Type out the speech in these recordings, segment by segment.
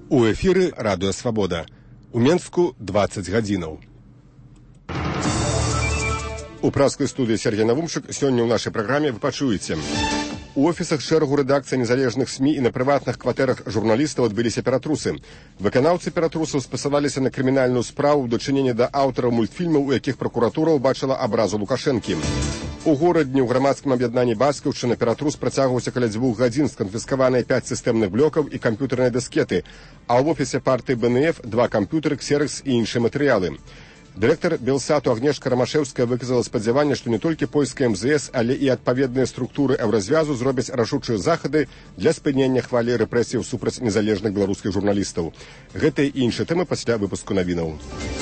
У эфіры Радыё Свабода. У Менску 20 гадзінаў. У праскай студыі Сергей Навумчык сёння ў нашай праграме вы пачуеце. У офісах шэрагу рэдакцый незалежных СМІ і на прыватных кватэрах журналістаў адбыліся ператрусы. Выканаўцы ператрусаў спасылаліся на крымінальную справу ў дачыненні да аўтараў мультфільмаў, у якіх пракуратура ўбачыла абразу Лукашэнкі. У горадні ў грамадскім аб'яднанні Бацькаўшчына ператрус працягваўся каля 2 гадзін, сканфіскаваныя 5 сістэмных блокаў і камп'ютэрныя дыскеты, а ў офісе партыі БНФ 2 камп'ютары, ксеракс і іншыя матэрыялы. Дырэктар Белсату Агнешка Рамашэўская выказала спадзяванне, што не толькі польская МЗС, але і адпаведныя структуры еўразвязу зробяць рашучыя захады для спынення хвалі рэпрэсіяў супраць незалежных беларускіх журналістаў. Гэта і іншыя тэмы пасля выпуску навінаў.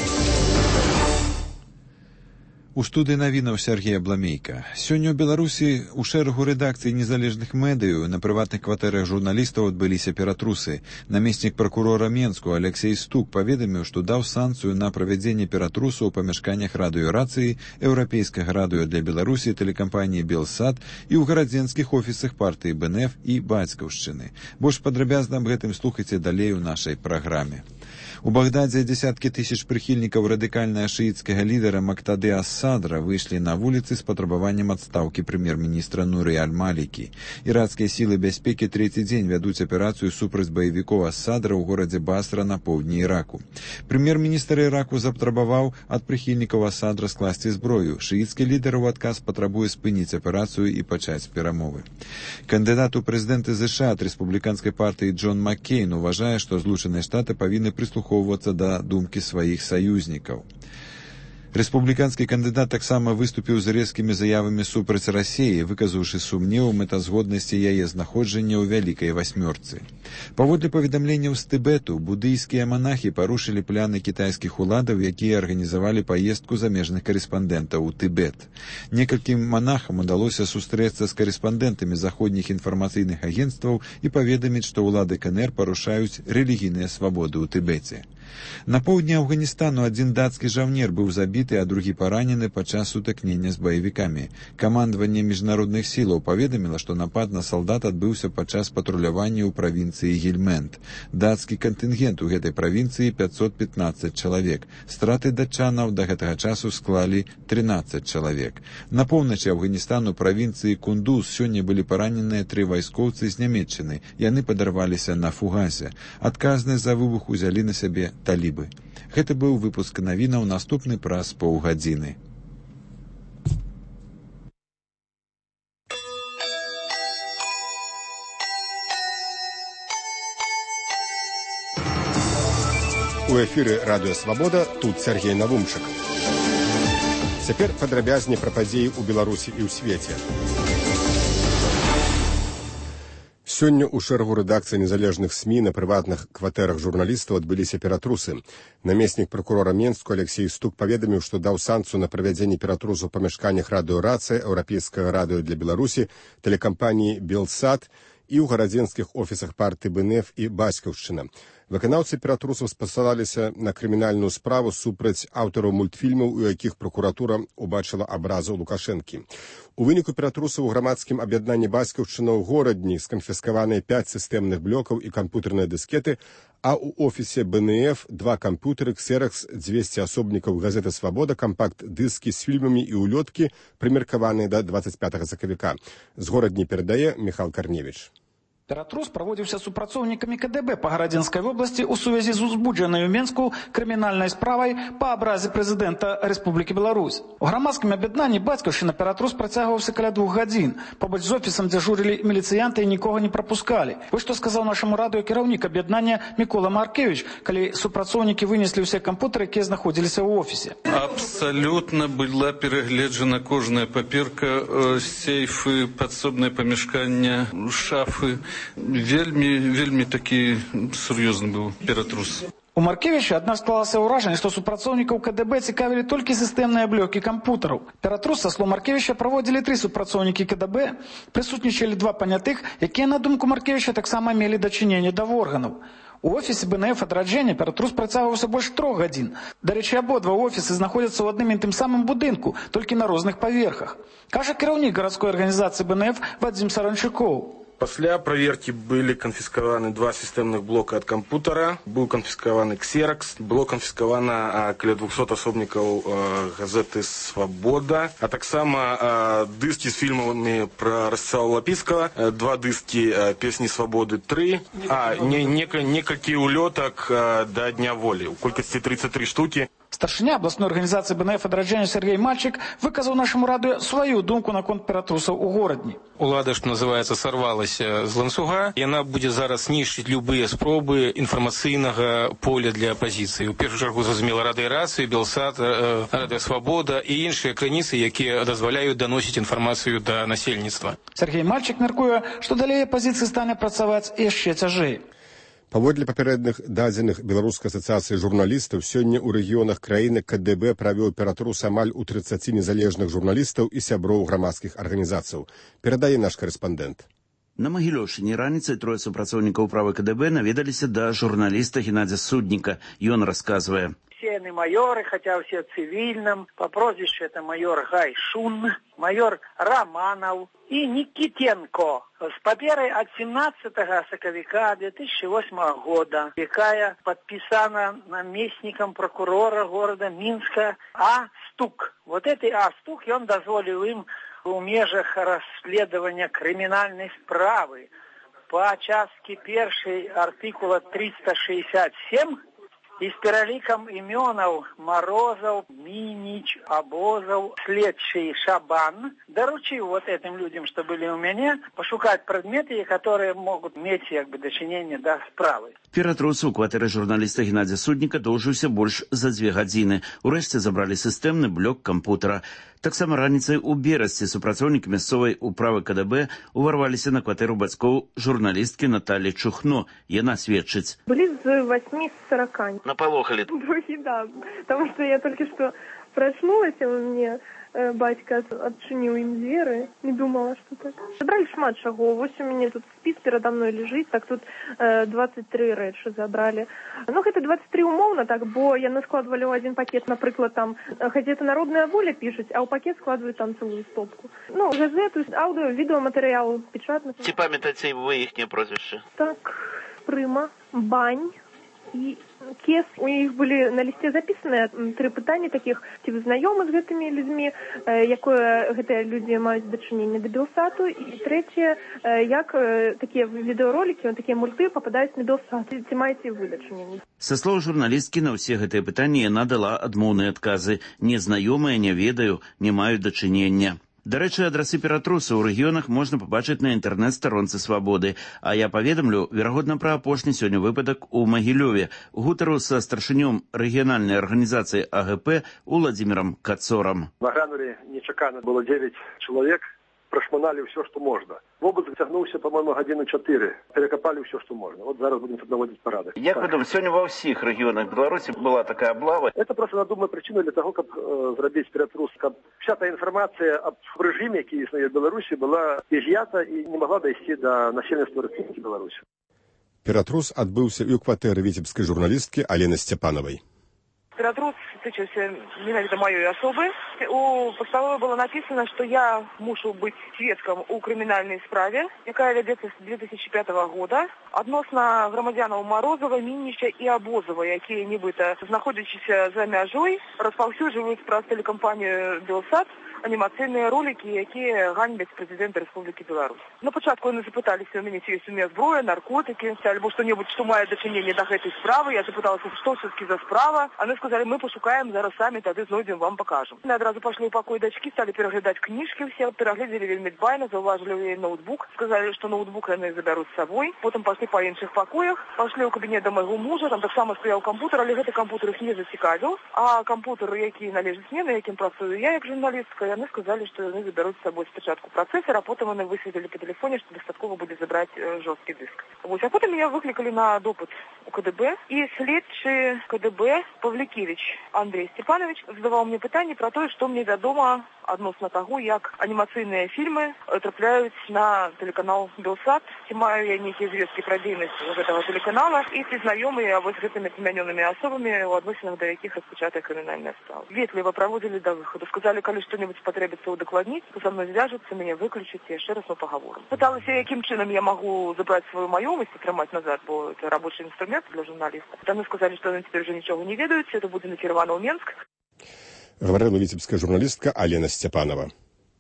У студыі навінаў Сергея Бламейка. Сёння ў Беларусі у шэрагу рэдакцый незалежных медыяў на прыватных кватэрах журналістаў адбыліся ператрусы. Намеснік пракурора Менску Алексей Стук паведаміў, што даў санкцыю на правядзенне ператрусу ў памяшканнях радыёрацыі, еўрапейскага радыё для Беларусі, тэлекампаніі Белсат і ў гарадзенскіх офісах партыі БНФ і Бацькаўшчыны. Больш падрабязна аб гэтым слухайце далей у нашай праграме. У Багдадзе дзесяткі тысяч прыхільнікаў радыкальнага шыіцкага лідара Мактады ас-Садра выйшлі на вуліцы з патрабаваннем адстаўкі прэм'ер-міністра Нуры аль-Малікі. Іракскія сілы бяспекі трэці дзень вядуць аперацыю супраць баевікоў ас-Садра ў горадзе Басра на поўдні Іраку. Прэм'ер-міністр Іраку запатрабаваў ад прыхільнікаў ас-Садра скласці зброю. Шыіцкі лідар у адказ патрабуе спыніць аперацыю і пачаць перамовы. Кандыдат у прэзідэнты США ад рэспубліканскай партыі Джон Маккейн уважае, што Злучаныя Штаты павінны прыслухоўвацца да думкі сваіх саюзнікаў. Рэспубліканскі кандыдат таксама выступіў з рэзкімі заявамі супраць Расіі, выказаўшы сумнеў у мэтазгоднасці яе знаходжання ў Вялікай васьмёрцы. Паводле паведамленняў з Тыбету, будыйскія манахі парушылі пляны кітайскіх уладаў, якія арганізавалі паездку замежных карэспандэнтаў у Тыбет. Некалькім манахам удалося сустрэцца з карэспандэнтамі заходніх інфармацыйных агенцтваў і паведаміць, што ўлады КНР парушаюць рэлігійныя свабоды ў Тыбеце. На поўдні Афганістану адзін дацкі жаўнер быў забіты, а другі паранены падчас сутыкнення з баевікамі. Камандаванне міжнародных сілаў паведаміла, што напад на салдат адбыўся падчас патрулявання ў правінцыі Гельмент. Дацкі кантынгент у гэтай правінцыі 515 чалавек. Страты датчанаў да гэтага часу склалі 13 чалавек. На поўначы Афганістану правінцыі Кундуз сёння былі параненыя 3 вайскоўцы з Нямецчыны. Яны падарваліся на фугасе. Адказнасць за выбух узялі на сябе талібы. Гэта быў выпуск навінаў, наступны праз паўгадзіны. У эфіры Радыё Свабода, тут Сергей Навумчык. Цяпер падрабязней пра падзеі ў Беларусі і ў свеце. Сёння ў шэрагу рэдакцый незалежных СМІ на прыватных кватэрах журналістаў адбыліся ператрусы. Намеснік пракурора Менску Алексей Стук паведаміў, што даў санкцыю на правядзенне ператрусу ў памяшканнях радыёрацыі, еўрапейскага радыё для Беларусі, тэлекампаніі Белсат і ў гарадзенскіх офісах партыі БНФ і Бацькаўшчына. Выканаўцы ператрусаў спасылаліся на крымінальную справу супраць аўтараў мультфільмаў, у якіх пракуратура ўбачыла абразу Лукашэнкі. У выніку ператрусаў у грамадскім аб'яднанні Бацькаўшчына ў горадні сканфіскаваныя 5 сістэмных блокаў і камп'ютэрныя дыскеты, а ў офісе БНФ 2 камп'ютары, ксеракс, 200 асобнікаў газеты «Свабода», кампакт-дыскі з фільмамі і ўлёткі, прымеркаваныя да 25 сакавіка. З горадні перадае Міхал Карневіч. Ператрус праводзіўся супрацоўнікамі КДБ па Гарадзенскай вобласці ў сувязі з узбуджанай у Менску крымінальнай справай па абразе прэзідэнта Рэспублікі Беларусь. У грамадскім аб'яднанні Бацькаўшчына ператрус працягваўся каля 2 гадзін. Побач з офісам дзяжурылі міліцыянты і нікога не прапускалі. Вось што сказаў нашаму радыё кіраўнік аб'яднання Мікола Маркевіч, калі супрацоўнікі вынеслі ўсе камп'ютары, якія знаходзіліся ў офісе. Абсалютна была перагледжана кожная паперка, сейфы, падсобнае памяшкання, шафы. Вельмі такі сур'ёзны быў ператрус. У Маркевіча аднак склалася ўражанне, што супрацоўнікаў КДБ цікавілі толькі сістэмныя блокі камп'ютараў. Ператрус, са слоў Маркевіча, праводзілі 3 супрацоўнікі КДБ, прысутнічалі 2 панятых, якія, на думку Маркевіча, таксама мелі дачыненне да органаў. У офісе БНФ адраджэння ператрус працягваўся больш 3 гадзін. Дарэчы, абодва офісы знаходзяцца ў адным і тым самым будынку, толькі на розных паверхах. Кажа кіраўнік гарадской арганізацыі БНФ Вадзім Саранчукоў. Пасля праверкі былі канфіскаваны 2 сістэмных блока ад кампутара, быў канфіскаваны ксеракс, было канфіскавана каля 200 асобнікаў газеты «Свабода», а таксама дыскі з фільмамі пра Расцлава Лапіцкага, 2 дыскі «Песні свабоды 3», некалькі улётак да Дня волі, у колькасці 33 штукі. Старшыня абласной арганізацыі БНФ «Адраджэнне» Сергей Мальчик выказаў нашаму радыё сваю думку наконт ператрусаў у горадні. Улада, што называецца, сарвалася з ланцуга. Яна будзе зараз знішчыць любыя спробы інфармацыйнага поля для апазіцыі. У першую чаргу, зразумела, Радыёрацыю, Белсат, Радыё Свабода і іншыя крыніцы, якія дазваляюць даносіць інфармацыю да насельніцтва. Сергей Мальчик мяркуе, што далей апазіцыі стане працаваць яшчэ цяжэй. Паводле папярэдных дадзеных Беларускай асацыяцыі журналістаў, сёння ў рэгіёнах краіны КДБ правёў ператрус амаль у 30 незалежных журналістаў і сяброў грамадскіх арганізацыяў. Перадае наш карэспандэнт. На Магілёўшчыне раніцай 3 супрацоўнікаў управы КДБ наведаліся да журналіста Геннадзя Судніка. Ён расказвае. Все они майоры, хотя все цивильным. По прозвищу это майор Гайшун, майор Романов и Никитенко. С паперой от 17 соковика 2008 года, якая подписана наместником прокурора города Минска А. Стук. Вот этой А. Стук, и он дозволил им в межах расследования криминальной справы по части 1 артикула 367 и с переликом именов Морозов, Минич, Обозов, следчий Шабан, доручил вот этим людям, что были у меня, пошукать предметы, которые могут иметь дочинение до справы. Ператрус у кватэры журналіста Геннадзя Судніка доўжыўся больш за 2 гадзіны. Урэшце забралі сістэмны блок кампутара. Таксама раніцай у Берасці супрацоўнікі мясцовай управы КДБ уварваліся на кватэру бацькоў журналісткі Наталі Чухно. Яна сведчыць. Были с 8 с 40. Напалохали. Да, потому что я только что проснулась, и мне батька отчинил им двери, не думала, что так. Забрали шмат шагов, вот у меня тут спіс передо мной лежит, так тут 23 рэчы забрали. Ну, это 23 умовно так, бо яны складывали в один пакет, например, там газета «Народная воля» пишут, а у пакет складывают там целую стопку. Ну, газету, аудио, видеоматериал, печатный. Ці памятаеце вы їхнє прозвище? Так, Прыма, Бань и Кес. У них были на листе записаны 3 пытания таких, ці вы знайомы з гэтымі людзьмі, якое гэтыя людзі маюць дачыненне да Белсату, і трэцяе, як такія відэаролікі, такія мульты пападаюць на Белсат, ці маеце вы дачыненне. Са слоў журналісткі на ўсе гэтыя пытанні яна дала адмоўныя адказы. Незнаёмыя, не ведаю, не маю дачынення. Дарэчы, адрасы ператрусу ў рэгіёнах можна пабачыць на інтэрнэт-старонцы «Свабоды». А я паведамлю, верагодна, пра апошні сёння выпадак у Магілёве. Гутару са старшынём рэгіянальнай арганізацыі АГП Уладзімірам Кацорам. На Ганурі нечакана было 9 чалавек, прашманалі ўсё, што можна. Вобыск зацягнуўся, по-моему, гадзіны 4. Перакапалі ўсё, што можна. Вот зараз будем тут наводзіць парадак. Як вы думаете, сёння ва ўсіх рэгіёнах Беларусі была такая облава? Это просто надумная причина для того, каб зрабіць ператрус, каб вся та інфармацыя аб рэжыме, які існуе в Беларусі, была изъята і не могла дайсці до насельніцтва Рэспублікі Беларусь. Ператрус адбыўся і ў кватэры віцебскай журналісткі Алены Сцяпановай. Ператрус тычаўся менавіта маёй асобы. У пастанове было написано, что я мушу быть сведкам у крымінальнай справе, якая вядзецца з 2005 года, адносна грамадзянаў Морозова, Мініча і Абозова, якія нібыта, знаходзячыся за мяжой, распаўсюджваюць праз тэлекампанію «Белсат» анімацыйныя ролики, якія ганьбяць прэзідэнта Рэспублікі Беларусь. На пачатку яны запыталіся у мяне, ці ёсць у меня зброя, наркотики, альбо што-небудзь, што мае дачыненне да гэтай справы. Я запыталася, што все-таки за справа. Они сказали, мы пошукаем зараз самі, тады знойдзем, вам покажем. Мы адразу пошли ў пакой дачкі, стали пераглядаць кніжкі, все пераглядзелі вельмі дбайна, заўважылі ў яе ноутбук, сказали, што ноутбук яны забяруць з сабой. Потым пошли па іншых пакоях, пошли ў кабінет да майго мужа, там таксама стаяў кампутер, але гэты кампутер іх не зацікавіў, а кампутер, які належыць мне, на якім працую я як журналістка, яны сказали, что они заберут с собой спочатку процессор, а потом они высветили по телефоне, что достатково будет забрать жесткий диск. Вот. А потом меня выкликали на допыт у КДБ, и следчий КДБ Павликевич Андрей Степанович задавал мне пытанне про то, что мне вядома адносна таго, як анімацыйныя фільмы трапляюць на тэлеканал Белсат. Ці маю я нейкія звесткі пра дзейнасць гэтага тэлеканала і ці знаёмыя вось гэтымі змянёнымі асобамі, у адносінах да якіх распачатая крымінальная справа. Ветліва праводзілі да выхаду. Сказалі, калі што-небудзь патрэбіцца ўдакладніць, то са мной звяжуцца, мяне выключыць, яшчэ раз мы пагаворым. Пыталася, якім чынам я магу забраць сваю маёмасць і трымаць назад, бо это рабочий инструмент для журналиста. Там сказали, что они теперь уже ничего не ведают, это будет накировано в Минск. Говорила витебская журналистка Алена Степанова.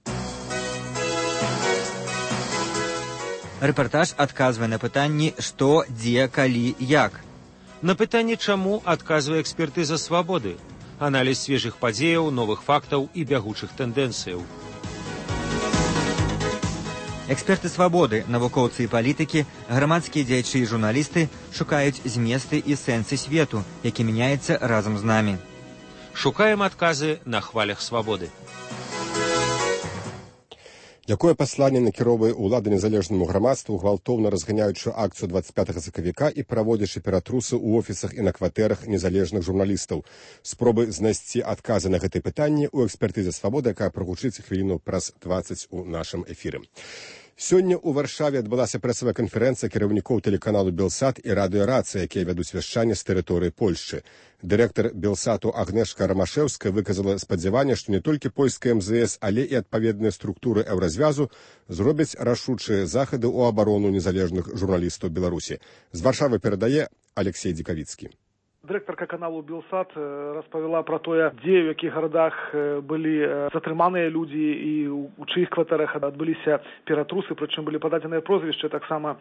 Рэпартаж адказвае на пытанні «Што, дзе, калі, як?». На пытанне «Чаму?» адказвае экспертыза «Свабоды». Аналіз свежых падзеяў, новых фактаў і бягучых тэндэнцыяў. Эксперты «Свабоды», навукоўцы і палітыкі, грамадскія дзеячы і журналісты шукаюць зместы і сэнсы свету, які мяняецца разам з намі. Шукаем адказы на хвалях «Свабоды». Якое пасланне накіроўвае ўлада незалежнаму грамадству, гвалтоўна разганяючы акцыю 25 сакавіка і праводзячы ператрусы ў офісах і на кватэрах незалежных журналістаў. Спробы знайсці адказы на гэтае пытанне ў экспертызе «Свабоды», якая прагучыць хвіліну праз 20 у нашым эфіры. Сёння ў Варшаве адбылася прэсавая канферэнцыя кіраўнікоў тэлеканалу «Белсат» і радыёрацыя, якія вядуць вяшчанне з тэрыторыі Польшчы. Дырэктар «Белсату» Агнешка Рамашэўская выказала спадзяванне, што не толькі польская МЗС, але і адпаведныя структуры еўразвязу зробяць рашучыя захады ў абарону незалежных журналістаў Беларусі. З Варшавы перадае Алексей Дикавіцкі. Дырэктарка каналу «Белсат» распавяла пра тое, дзе ў якіх гарадах былі затрыманыя людзі і у чыіх кватэрах адбыліся ператрусы, прычым былі пададзеныя прозвішчы таксама.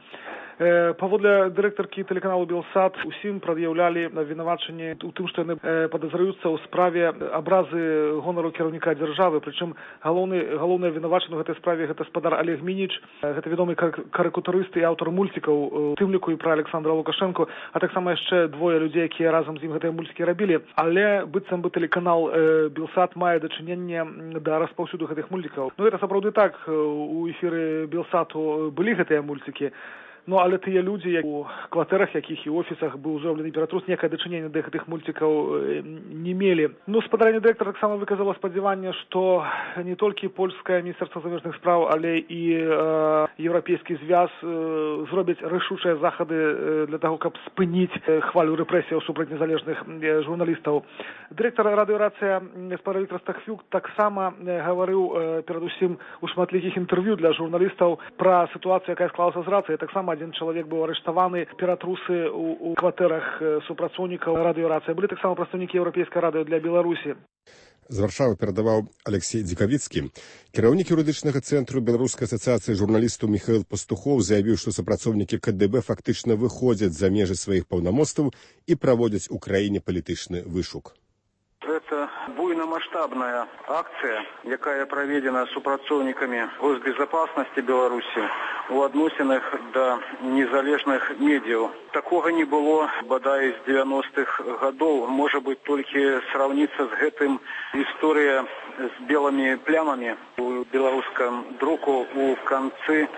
Паводле дырэктаркі тэлеканалу «Белсат» усім прад'яўлялі вінавачанне ў тым, што яны падазраюцца ў справе абразы гонару кіраўніка дзяржавы, прычым галоўны вінавачаны ў гэтай справе гэта спадар Олег Мініч, гэта вядомы карыкатурыст і аўтар мульцікаў, у тым ліку і пра Александра Лукашэнку, а таксама яшчэ двое людзей, якія разам з ім гэтыя мульцікі рабілі, але быццам бы тэлеканал «Белсат» мае дачыненне да распаўсюду гэтых мульцікаў. Ну, гэта сапраўды так, у эфіры «Белсату» былі гэтыя мульцікі. Ну, але тыя людзі, як у кватэрах, якіх і офісах быў зроблены ператрус, некае дачыненне да гэтых мульцікаў не мелі. Ну, спадарня дырэктара таксама выказала спадзяванне, што не толькі польскае міністэрства замежных спраў, але і еўрапейскі звяз зробяць рашучыя захады для таго, каб спыніць хвалю рэпрэсіяў супраць незалежных журналістаў. Дырэктар радыёрацыя спадар Віктор Стахвюк таксама гаварыў перадусім у шматлікіх інтэрв'ю для журналістаў пра сітуацыю, якая склалася з рацыяй. Таксама один чалавек быў арыштаваны, ператрусы у кватэрах супрацоўнікаў радыёрацыі. Былі таксама прадстаўнікі еўрапейскай радыё для Беларусі. З Варшавы перадаваў Алексей Дикавіцкі. Кіраўнік юрыдычнага цэнтру Беларускай асацыяцыі журналістаў Міхаіл Пастухоў заявіў, што супрацоўнікі КДБ фактычна выходзяць за межы сваіх паўнамоцтваў і праводзяць у краіне палітычны вышук. Это буйнамасштабная акция, якая проведена супрацоўнікамі госбезопасности Беларуси у адносінах да незалежных медіяў. Такога не было, бадай, з 90-х годов. Может быть, толькі сравниться з гэтым история с белыми плямами у белорусском друку у конце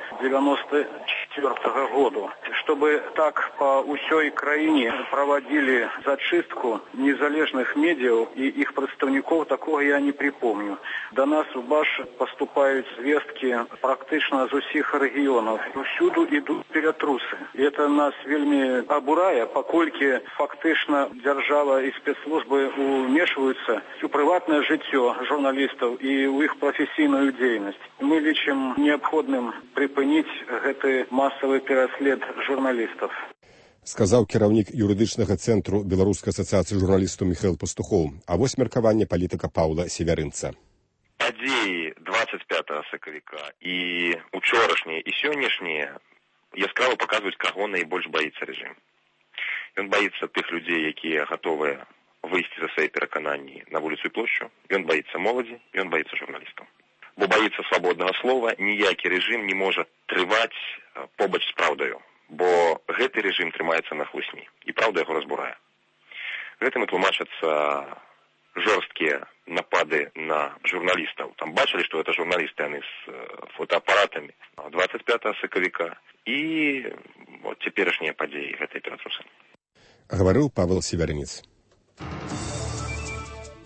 94-го года. Чтобы так по усёй краине проводили зачистку незалежных медиа и их представников, такого я не припомню. До нас в БАШ поступают звестки практично з усіх регионов. Всюду идут перетрусы. И это нас вельми обурае, покольки фактично держава и спецслужбы умешиваются у приватное жыццё журналистов и у их профессийную деятельность. Мы лічым необходным припыніць гэты массовый пераслед журналистов. Сказаў кіраўнік юрыдычнага цэнтру Беларускай асацыяцыі журналістаў Міхаіл Пастухоў. А вось меркаванне палітыка Паўла Севярынца. Падзеі 25 сакавіка і учорашнія і сённяшнія яскрава паказваюць, каго найбольш баіцца рэжым. Ён баіцца тых людзей, якія гатовыя выйсці за свае перакананні на вуліцу і плошчу. Ён баіцца моладзі, ён баіцца журналістаў. Бо баіцца свабоднага слова, ніякі рэжым не можа трываць побач з праўдаю, бо гэты рэжым трымаецца на хлусні, і праўда яго разбурае. Гэтым і тлумачацца жорсткія напады на журналістаў. Там бачылі, што гэта журналісты, яны з фотоапаратамі 25 сакавіка і вот цяперашнія падзеі гэтай ператрусы. Гаварыў Павел Севярынец.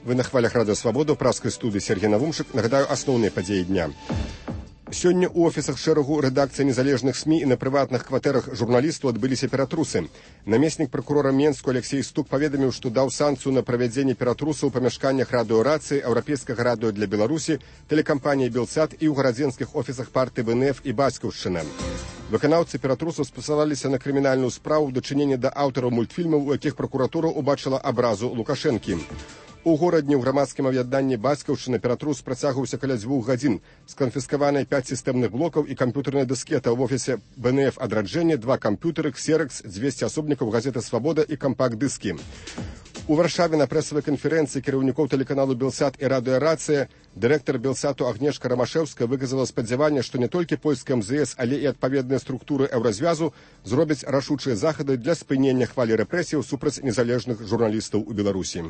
Вы на хвалях Радыё Свабода, ў празскай студыі Сергей Навумшык. Нагадаю, асноўныя падзеі дня. Сёння ў офісах шэрагу рэдакцый незалежных СМІ і на прыватных кватэрах журналістаў адбыліся ператрусы. Намеснік пракурора Менску Алексей Стук паведаміў, што даў санкцыю на правядзенне ператрусаў у памяшканнях радыёрацыі, еўрапейскага радыё для Беларусі, тэлекампаніі «Белсат» і ў гарадзенскіх офісах партыі ВНФ і Бацькаўшчына. Выканаўцы ператрусаў спасылаліся на крымінальную справу ў дачыненні да аўтараў мультфільмаў, у якіх пракуратура ўбачыла абразу Лукашэнкі. У горадні ў грамадскім аб'яднанні Бацькаўшчына ператрус працягваўся каля 2 гадзін. Сканфіскаваныя 5 сістэмных блокаў і камп'ютэрная дыскета ў офісе БНФ «Адраджэнне», 2 камп'ютары, ксеракс, 200 асобнікаў газеты «Свабода» і кампакт-дыскі. У Варшаве на прэсавай канферэнцыі кіраўнікоў тэлеканалу «Белсат» і радыёрацыя дырэктар «Белсату» Агнешка Рамашэўская выказала спадзяванне, што не толькі польскі МЗС, але і адпаведныя структуры еўразвязу зробяць рашучыя захады для спынення хвалі рэпрэсіяў супраць незалежных журналістаў у Беларусі.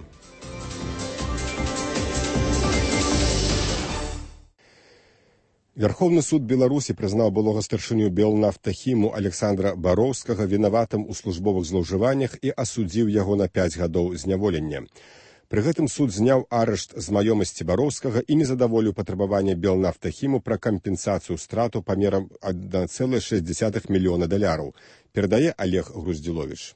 Верховны суд Беларусі прызнаў былога старшыню Белнафтахіму Александра Бароўскага вінаватым у службовых злоўжываннях і асудзіў яго на 5 гадоў зняволення. Пры гэтым суд зняў арышт з маёмасці Бароўскага і не задаволіў патрабавання Белнафтахіму пра кампенсацыю страту памерам $1,6 мільёна. Перадае Олег Груздзіловіч.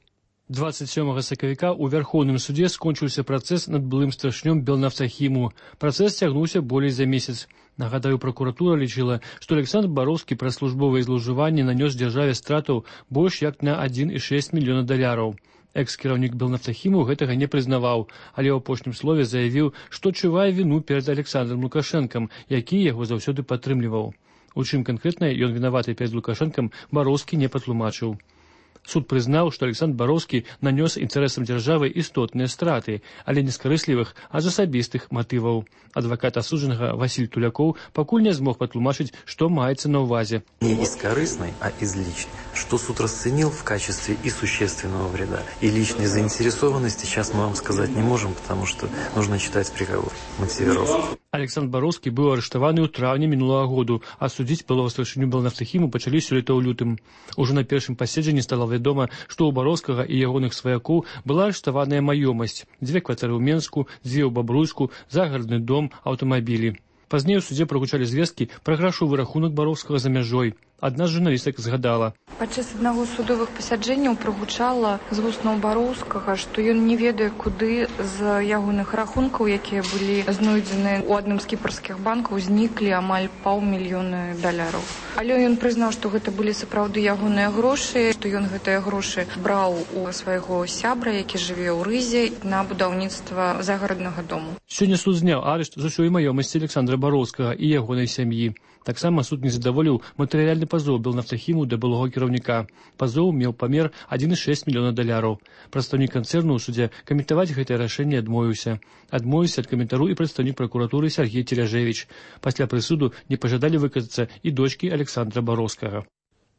27 сакавіка ў Верховным судзе скончыўся працэс над былым старшынём Белнафтахіму. Працэс цягнуўся болей за месяц. Нагадаю, пракуратура лічыла, што Александр Бароўскі праз службовыя злоўжыванні нанёс дзяржаве стратаў больш як на $1,6 мільёна. Экс-кіраўнік Белнафтахіму гэтага не прызнаваў, але ў апошнім слове заявіў, што адчувае віну перад Александром Лукашэнкам, які яго заўсёды падтрымліваў. У чым канкрэтна ён вінаваты перад Лукашэнкам, Бароўскі не патлумачыў. Суд прызнаў, што Александр Бароўскі нанёс інтарэсам дзяржавы істотныя страты, але не з карыслівых, а з асабістых матываў. Адвакат асуджанага Васіль Тулякоў пакуль не змог патлумачыць, што маецца на ўвазе. Не из корыстной, а из личной. Что суд расценил в качестве и существенного вреда, и личной заинтересованности, сейчас мы вам сказать не можем, потому что нужно читать приговор мотивировки. Александр Бароўскі быў арыштаваны ў траўні мінулага году, а судзіць былога старшыню Белнафтахіму пачалі сёлета ў лютым. Ужо на першым паседжанні стала вядома, што ў Бароўскага і ягоных сваякоў была арыштаваная маёмасць, 2 кватэры ў Менску, 2 ў Бабруйску, загарадны дом, аўтамабілі. Пазней у судзе прагучалі звесткі пра грашовы рахунак Бароўскага за мяжой. Адна з журналістак згадала. Падчас аднаго з судовых пасяджэнняў прагучала з вуснаў Бароўскага, што ён не ведае, куды з ягоных рахункаў, якія былі знойдзены ў адным з кіпрскіх банкаў, зніклі амаль $500 000. Але ён прызнаў, што гэта былі сапраўды ягоныя грошы, што ён гэтыя грошы браў у свайго сябра, які жыве ў Рызе, на будаўніцтва загараднага дому. Сёння суд зняў арышт з усёй маёмасці Александра Бароўскага і ягонай сям'і. Таксама суд не задаволіў матэрыяльны пазоў Белнафтахіму да былога кіраўніка. Пазоў меў памер $1,6 мільёна. Прадстаўнік канцэрну ў судзе каментаваць гэтае рашэнне адмовіўся. Адмовіўся ад каментару і прадстаўнік пракуратуры Сергей Теляжевіч. Пасля прысуду не пажадалі выказацца і дочкі Александра Бароўскага.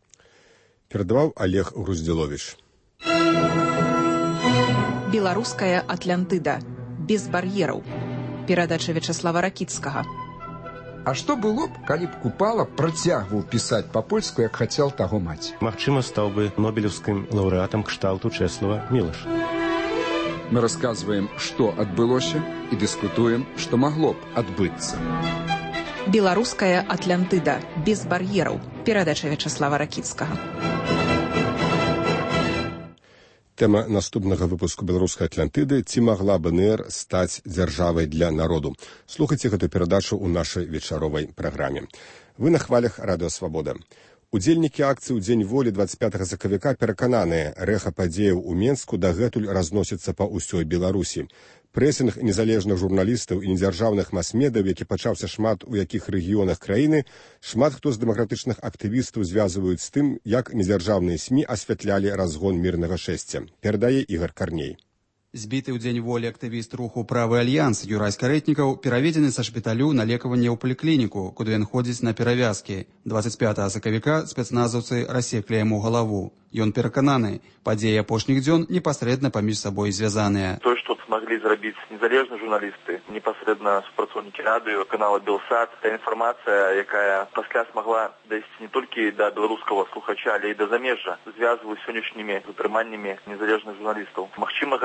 Перадаваў Олег Груздзіловіч. Беларуская Атлантыда. Без бар'ераў. Перадача Вячаслава Ракіцкага. А што было б, калі б Купала працягваў пісаць па-польску, як хацеў таго маці? Магчыма, стаў бы нобелеўскім лаўрэатам кшталту Чэслава Мілаша. Мы расказваем, што адбылося, і дыскутуем, што магло б адбыцца. Беларуская Атлантыда. Без бар'ераў. Перадача Вячаслава Ракіцкага. Тэма наступнага выпуску беларускай Атлантыды «Ці магла БНР стаць дзяржавай для народу». Слухайце гэту перадачу ў нашай вечаровай праграме. Вы на хвалях Радыё Свабода. Удзельнікі акцыі ў Дзень волі 25 сакавіка перакананыя, рэха падзеяў у Менску дагэтуль разносіцца па ўсёй Беларусі. Прэсінг незалежных журналістаў і недзяржаўных мас-медыяў, які пачаўся шмат у якіх рэгіёнах краіны, шмат хто з дэмакратычных актывістаў звязваюць з тым, як недзяржаўныя СМІ асвятлялі разгон мірнага шэсця. Перадае Ігор Карней. Збіты ў Дзень волі актывіст руху «Правы альянс» Юрай Скарэтнікаў пераведзены са шпіталю на лекаванне ў паліклініку, куды ён ходзіць на перавязкі. 25 сакавіка спецназаўцы рассеклі яму галаву. Ён перакананы, падзеі апошніх дзён непасрэдна паміж сабой звязаныя. То, што смогли зрабіць незалежныя журналісты, непасрэдна супрацоўнікі радыё, канала «Белсат», та інфармацыя, якая пасля смогла дайсці не толькі да беларускага слухача, але і да замежжа, звязваюць сённяшнімі затрыманнямі незалежных журналістаў. Магчыма, гэта той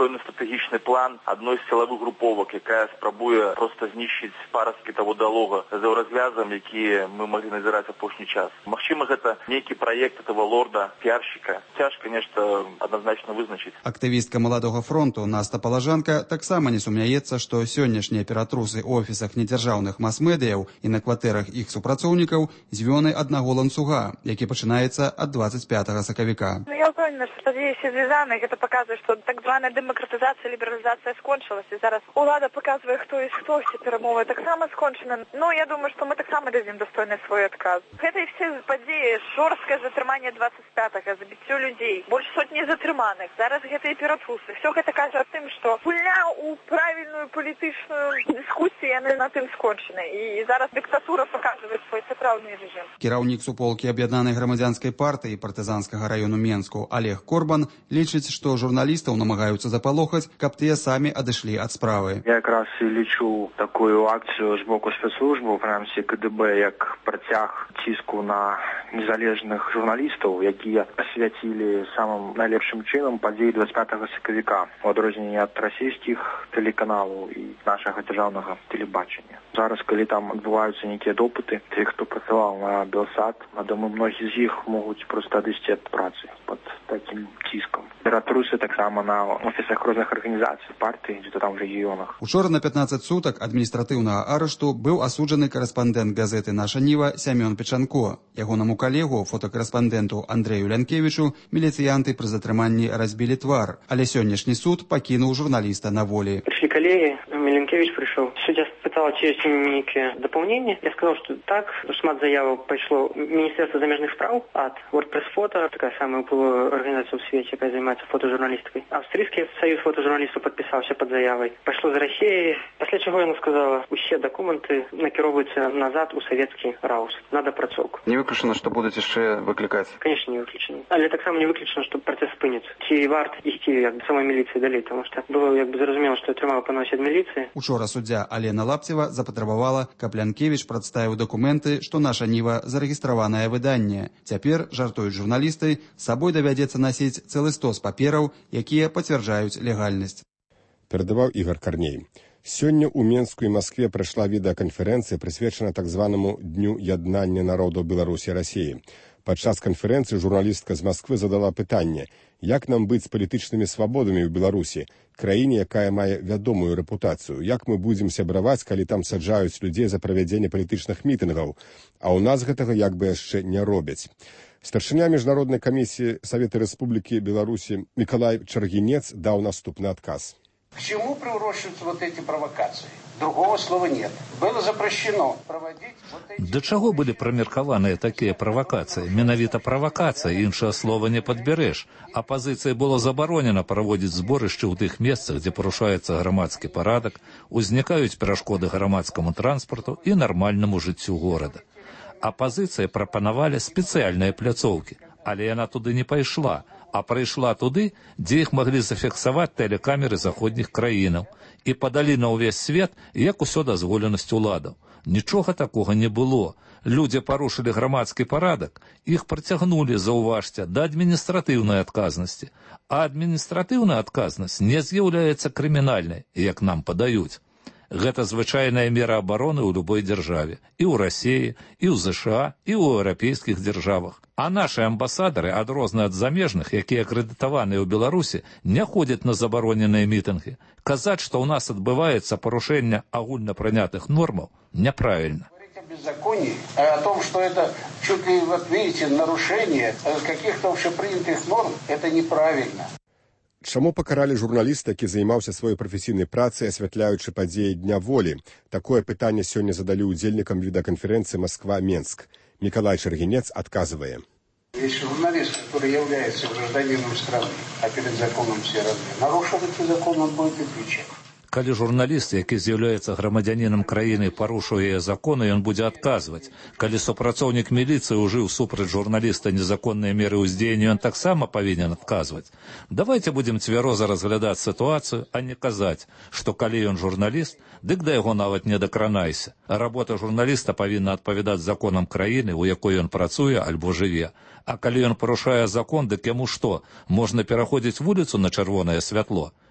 пэўны стратэгічны план адной з сілавых груповак, якая спрабуе проста знішчыць парасткі таго дыалога з развязам, якія мы маглі назіраць апошні час. Магчыма, гэта нейкі праект этого лорда, піаршчыка. Цяжка нешта адназначна вызначыць. Актывістка Маладога фронту Наста Палажанка таксама не сумняецца, што сённяшнія ператрусы ў офісах недзяржаўных мас-медыяў і на кватэрах іх супрацоўнікаў звёны аднаго ланцуга, які пачынаецца ад 25 сакавіка. Я ўпэўнена, што падзеі ўсе звязаны. Гэта паказвае, што так званая дэмакратызацыя, лібералізацыя скончылася. Зараз улада паказвае, хто і хто, все перамовы таксама скончаны. Ну, я думаю, што мы таксама дадзім дастойны свой адказ. Гэта і все падзеі, жорсткае затрыманне 25-га, забіццё людзей, больш сотні затрыманых. Зараз гэта і ператрусы. Все гэта кажа аб тым, што гульня ў правільную палітычную дыскусію яны на тым скончаны. І зараз дыктатура паказвае свой сапраўдны рэжым. Кіраўнік суполкі аб'яднанай грамадзянскай партыі партызанскага раёну Менску Олег Корбан лічыць, што журналістаў намагаюцца запалохаць, каб тыя самі адышлі ад справы. Я якраз і лічу такую акцыю з боку спецслужбаў, прынамсі КДБ, як працяг ціску на незалежных журналістаў, якія асвяцілі самым найлепшым чынам падзеі 25 сакавіка, у адрозненні ад расійскіх тэлеканалаў і нашага дзяржаўнага тэлебачання. Зараз, калі там адбываюцца нейкія допыты, тых, хто працаваў на Белсат, думаю, многі з іх могуць проста адысці ад працы пад такім ціскам. Ператрусы таксама на офісах розных арганізацый партыі, дзе-то там в рэгіёнах. Учора на 15 сутак адміністратыўнага арышту быў асуджаны карэспандэнт газеты «Наша Ніва» Сямён Печанко. Ягонаму калегу, фотакарэспандэнту Андрэю Лянкевічу, міліцыянты пры затрыманні разбілі твар, але сённяшні суд пакінуў журналіста на волі. Пришли коллеги, Миленкевич пришел. Судья спытал, чи есть некие дополнения. Я сказал, что так. Шмат заявок пришло Министерство замежных справ от WordPress Фото, такая самая была организация в свете, которая занимается фотожурналистикой. Австрийский союз фотожурналистов подписался под заявой. Пошло з Росії. Після чого я сказала, усі документи накеровуються назад у советский РАУС. Надо працовку. Не виключено, що будете ще викликати? Конечно, не виключено. Але так само не виключено, що процес спиниться. Чи варт йти до самої міліції далі, тому що було зрозуміло, що тримали поносять міліції. Учора суддя Алена Лапцева запатрабавала, каб Лянкевич прадставіў документы, што «Наша Ніва» зарэгістраванае выданне. Цяпер, жартуюць журналісты, з сабой давядзецца насіць цэлы стос папераў, якія пацвярджаюць легальнасць. Перадаваў Ігор Карней. Сёння ў Менску і Маскве прайшла відэаканферэнцыя, прысвечана так званаму Дню яднання народаў Беларусі і Расіі. Падчас канферэнцыі журналістка з Масквы задала пытанне, як нам быць з палітычнымі свабодамі ў Беларусі, краіне, якая мае вядомую рэпутацыю, як мы будзем сябраваць, калі там саджаюць людзей за правядзенне палітычных мітынгаў, а ў нас гэтага як бы яшчэ не робяць. Старшыня міжнароднай камісіі Савета Рэспублікі Беларусі Мікалай Чаргінец даў наступны адказ. К чему приурочиваются вот эти провокации? Другого слова нет. Было запрещено проводить вот эти... Да чаго былі прамеркаваныя такія правакацыі? Менавіта правакацыя, іншае слова не падбярэш. Апазіцыі было забаронена праводзіць зборышчы ў тых месцах, дзе парушаецца грамадскі парадак, узнікаюць перашкоды грамадскаму транспарту і нармальнаму жыццю горада. Апазіцыі прапанавалі спецыяльныя пляцоўкі, але яна туды не пайшла, а прыйшла туды, дзе іх маглі зафіксаваць тэлекамеры заходніх краінаў і падалі на ўвесь свет, як усё дазволенасць уладаў. Нічога такога не было. Людзі парушылі грамадскі парадак, іх прыцягнулі, заўважце, да адміністратыўнай адказнасці. А адміністратыўная адказнасць не з'яўляецца крымінальнай, як нам падаюць. Гэта звычайная мера абароны ў любой дзяржаве, і ў Расіі, і ў ЗША, і ў еўрапейскіх дзяржавах. А нашы амбасадары, адрозныя ад замежных, якія акрэдытаваныя ў Беларусі, не ходзяць на забароненыя мітынгі. Казаць, што ў нас адбываецца парушэнне агульнапрынятых нормаў, няправільна. Беззаконии, о том, что это чуть ли, вот видите, нарушение каких-то общепринятых норм, это неправильно. Чаму пакаралі журналіста, які займаўся сваёй прафесійнай працай, асвятляючы падзеі Дня волі? Такое пытанне сёння задалі ўдзельнікам відэаканферэнцыі «Москва-Менск». Миколай Чаргинец отказывает. Если журналист, который является гражданином страны, а перед законом все равны, нарушил этот закон, он будет отвечать. Калі журналіст, які з'яўляецца грамадзянінам краіны, парушуе законы, ён будзе адказваць. Калі супрацоўнік міліцыі ўжыў супраць журналіста незаконныя меры ўздзеяння, ён таксама павінен адказваць. Давайте будзем цвяроза разглядаць сітуацыю, а не казаць, што калі ён журналіст, дык да яго нават не дакранайся. Работа журналіста павінна адпавядаць законам краіны, у якой ён працуе альбо жыве. А калі ён парушае закон, дык яму што, можна пераходзіць вуліцу на чырвонае святло?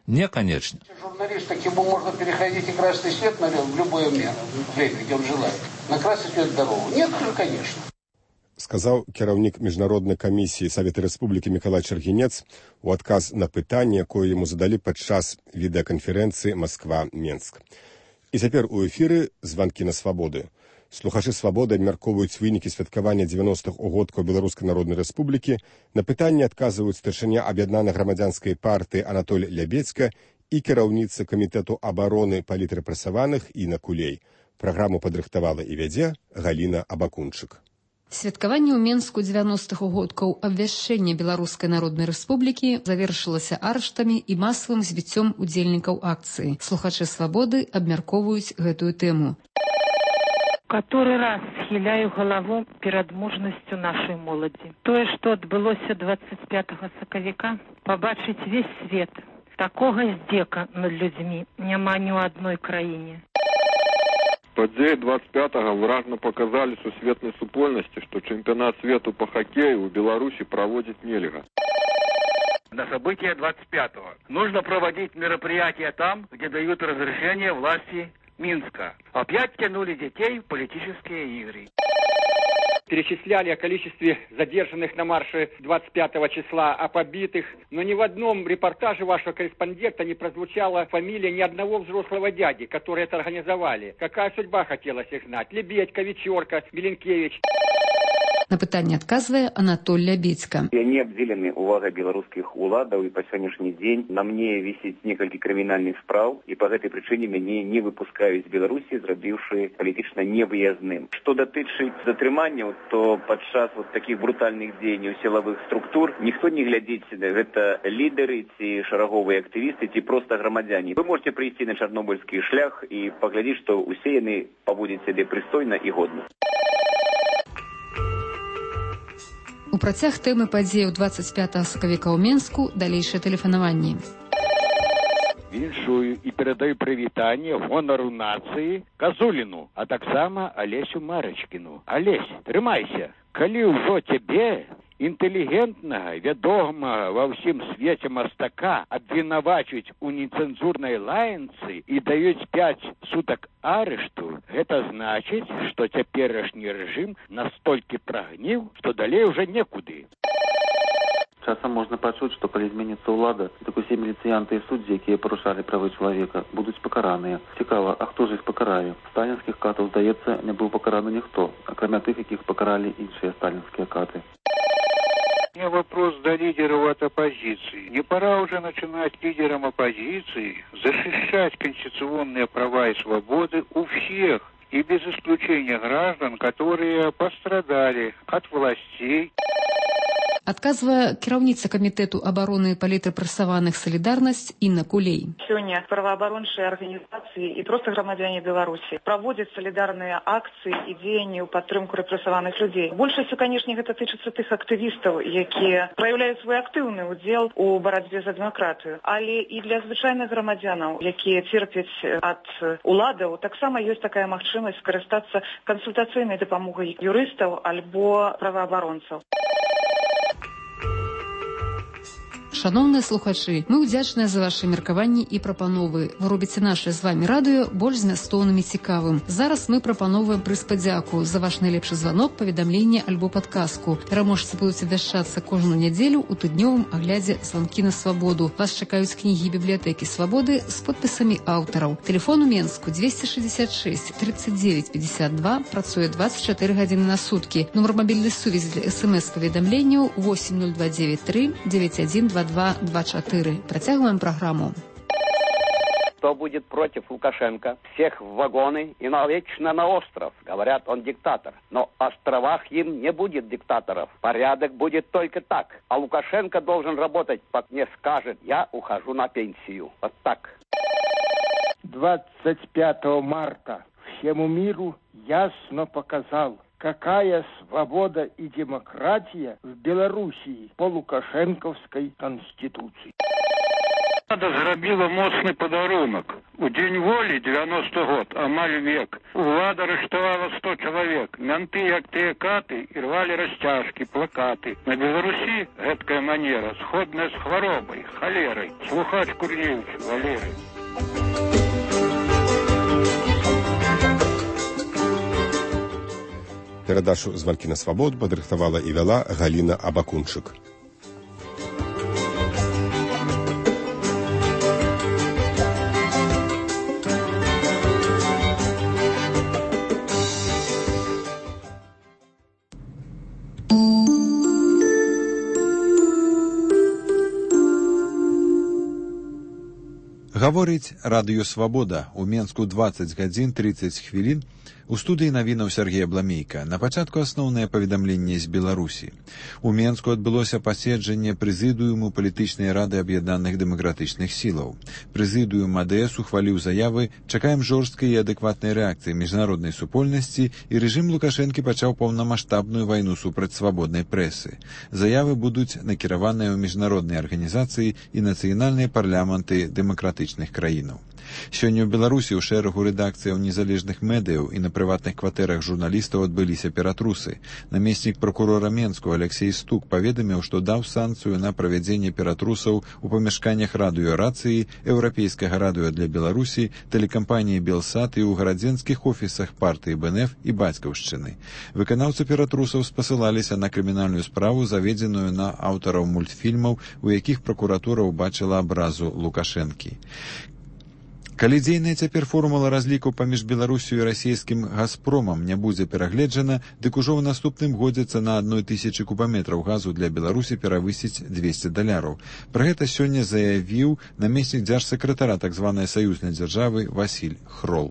Не, конечно. Журналист, так ему можно переходить и красный свет в любое время, где он желает. На красный свет дорогу. Нет, конечно. Сказаў кіраўнік міжнароднай камісіі Савета Рэспублікі Мікалай Чаргінец у адказ на пытанне, якое яму задалі падчас відэаканферэнцыі Масква-Менск. І цяпер у эфіры званкі на свабоды. Слухачы свабоды абмяркоўваюць вынікі святкавання 90-х угодкаў Беларускай Народнай Рэспублікі. На пытанне адказваюць старшыня аб'яднанай грамадзянскай партыі Анатоль Лябецька і кіраўніца камітэту абароны палітрэпрэсаваных Інна Кулей. Праграму падрыхтавала і вядзе Галіна Абакунчык. Святкаванне ў Менску 90-х угодкаў абвяшчэння Беларускай Народнай Рэспублікі завершылася арыштамі і масавым збіццём удзельнікаў акцыі. Слухачы свабоды абмяркоўваюць гэтую тэму. Который раз схіляю галаву перад мужнасцю нашай моладзі. Тое, што адбылося 25 сакавіка, пабачыць весь свет. Такога здзека над людзьмі няма ні ў адной краіне. Подзеи 25-го выразно показали сусветной супольности, что чемпионат свету по хоккею в Беларуси проводить нельзя. На события 25-го нужно проводить мероприятия там, где дают разрешение власти Минска. Опять тянули детей в политические игры. Перечисляли о количестве задержанных на марше 25 числа, о побитых, но ни в одном репортаже вашего корреспондента не прозвучала фамилия ни одного взрослого дяди, которые это организовали. Какая судьба хотелось их знать? Лебедька, Вечерка, Миленкевич. На пытанне адказвае Анатоль Лябецька. Не абдзелены увага беларускіх уладаў, і па сённяшні дзень на мне вісіць некалькі крымінальных спраў, і па гэтай прычыне мяне не выпускаюць з Беларусі, зрабіўшы палітычна невыязным. Што датычыць затрыманняў, то падчас такіх брутальных дзеянняў сілавых структур ніхто не глядзіць, гэта лідары ці шараговыя актывісты ці проста грамадзяне. Вы можете прыйсці на чарнобыльскі шлях і паглядзець, што усе яны паводзяць сябе прыстойна і годна. У працяг тэмы падзеяў 25 сакавіка ў Менску далейшае тэлефанаванне. Віншую і перадаю прывітанне гонару нацыі Казуліну, а таксама Алесю Марачкіну. Алесь, трымайся. Калі ўжо цябе, інтэлігентнага, вядомага ва ўсім свеце мастака, абвінавачваюць у нецэнзурнай лаянцы і даюць 5 сутак арышту, гэта значыць, што цяперашні рэжым настолькі прагніў, што далей уже некуды. Часам можна пачуць, што калі зменіцца ўлада, так усе міліцыянты і суддзі, якія парушалі правы чалавека, будуць пакараныя. Цікава, а хто ж іх пакарае? Сталінскіх катаў, здаецца, не быў пакараны ніхто, акрамя тых, якіх пакаралі іншыя сталінскія каты. У меня вопрос до лидеров от оппозиции. Не пора уже начинать лидерам оппозиции защищать конституционные права и свободы у всех, и без исключения граждан, которые пострадали от властей. Адказвае кіраўніца камітэту абароны палітрэпрэсаваных «Салідарнасць» Інна Кулей. Сёння праваабарончыя арганізацыі і проста грамадзяне Беларусі праводзяць салідарныя акцыі і дзеянні ў падтрымку рэпрэсаваных людзей. Большасцю, канешне, гэта тычыцца тых актывістаў, якія праяўляюць свой актыўны ўдзел у барацьбе за дэмакратыю. Але і для звычайных грамадзянаў, якія церпяць ад уладаў, таксама ёсць такая магчымасць скарыстацца кансультацыйнай дапамогай юрыстаў альбо праваабаронцаў. Шановныя слухачы, мы ўдзячныя за ваши меркаванні і прапановы. Вы робіце наше з вами радыё больш змястоўным і цікавым. Зараз мы прапановваем прыз падзяку за ваш найлепшы званок, паведамленне альбо падказку. Пераможцы будуць абвяшчацца кожную нядзелю ў тыднёвым аглядзе «Званкі на свабоду». Вас чакаюць кнігі бібліятэкі свабоды з подпісамі аўтараў. Тэлефон у Менску 266 39 52, працуе 24 гадзіны на суткі. Нумар мабільнай сувязі для СМС-паведамленняў 80293 9122 224. Протягиваем программу. Кто будет против Лукашенко? Всех в вагоны и навечно на остров. Говорят, он диктатор. Но в островах им не будет диктаторов. Порядок будет только так. А Лукашенко должен работать, как мне скажет. Я ухожу на пенсию. Вот так. 25 марта всему миру ясно показал, какая свобода и демократия в Белоруссии по Лукашенковской конституции. Рада зрабіла моцны падарунак. У дзень волі 90 год, амаль век. Улада арыштавала 100 чалавек. Мянты, як тыя каты, і рвалі расцяжкі, плакаты. На Беларусі гэткая манера сходная з хваробай, халерай. Слухач Курневіч, Валерый. Перадачу «Званкі на свабоду» падрыхтавала і вяла Галіна Абакунчык. Гаворыць радыё «Свабода». У Менску 20 гадзін 30 хвілін. У студыі навінаў Сергея Бламейка. На пачатку асноўнае паведамленне з Беларусі. У Менску адбылося паседжанне прэзідыуму палітычнай рады аб'яднаных дэмакратычных сілаў. Прэзідыум АДС ухваліў заявы «Чакаем жорсткай і адэкватнай рэакцыі міжнароднай супольнасці» і рэжым Лукашэнкі пачаў паўнамаштабную вайну супраць свабоднай прэсы. Заявы будуць накіраваныя ў міжнародныя арганізацыі і нацыянальныя парламенты дэмакратычных краінаў. Сёння ў Беларусі ў шэрагу рэдакцыяў незалежных медыяў і на прыватных кватэрах журналістаў адбыліся ператрусы. Намеснік пракурора Менску Алексей Стук паведаміў, што даў санкцыю на правядзенне ператрусаў у памяшканнях радыёрацыі, еўрапейскага радыё для Беларусі, тэлекампаніі Белсат і ў гарадзенскіх офісах партыі БНФ і бацькаўшчыны. Выканаўцы ператрусаў спасылаліся на крымінальную справу, заведзеную на аўтараў мультфільмаў, у якіх пракуратура ўбачыла абразу Лукашэнкі. Калі дзейная цяпер формула разлікаў паміж Беларусю і расійскім «Газпромам» не будзе перагледжана, дык ужо ў наступным годзе цана 1000 кубаметраў газу для Беларусі перавысіць $200. Пра гэта сёння заявіў намеснік дзяржсакратара так званай саюзнай дзяржавы Васіль Хрол.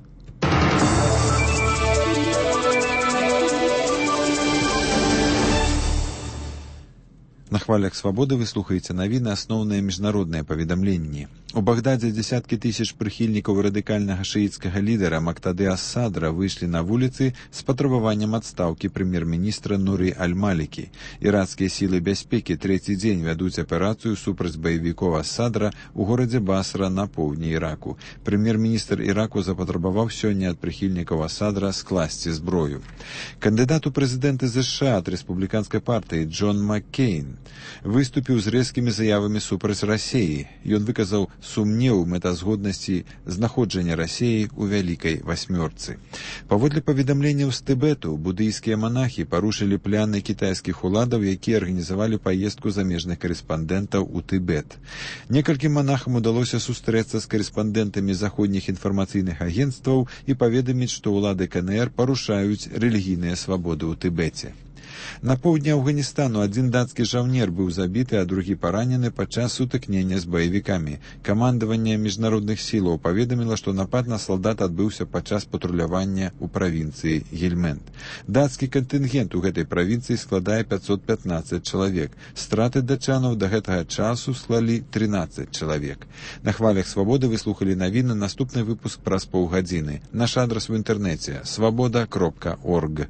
На хвалях свабоды вы слухаеце навіны асноўныя міжнародныя паведамленні. У Багдадзе дзесяткі тысяч прыхільнікаў радыкальнага шыіцкага лідара Мактады ас-Садра выйшлі на вуліцы з патрабаваннем адстаўкі прэм'ер-міністра Нуры аль-Малікі. Іракскія сілы бяспекі трэці дзень вядуць аперацыю супраць баевікоў ас-Садра ў горадзе Басра на поўдні Іраку. Прэм'ер-міністр Іраку запатрабаваў сёння ад прыхільнікаў ас-Садра скласці зброю. Кандыдат у прэзідэнты ЗША ад рэспубліканскай партыі Джон Маккейн выступіў з рэзкімі заявамі супраць Расіі. Ён выказаў сумнеў мэтазгоднасці знаходжання Расіі ў Вялікай Васьмёрцы. Паводле паведамленняў з Тыбету, будыйскія манахі парушылі пляны кітайскіх уладаў, якія арганізавалі паездку замежных карэспандэнтаў у Тыбет. Некалькім манахам удалося сустрэцца з карэспандэнтамі заходніх інфармацыйных агенцтваў і паведаміць, што ўлады КНР парушаюць рэлігійныя свабоды ў Тыбеце. На поўдні Афганістану адзін дацкі жаўнер быў забіты, а другі паранены падчас сутыкнення з баевікамі. Камандаванне міжнародных сілаў паведаміла, што напад на салдат адбыўся падчас патрулявання ў правінцыі Гельмент. Дацкі кантынгент у гэтай правінцыі складае 515 чалавек. Страты датчанаў да гэтага часу склалі 13 чалавек. На хвалях свабоды вы слухалі навіны, наступны выпуск праз паўгадзіны. Наш адрас у інтэрнэце свабода.орг.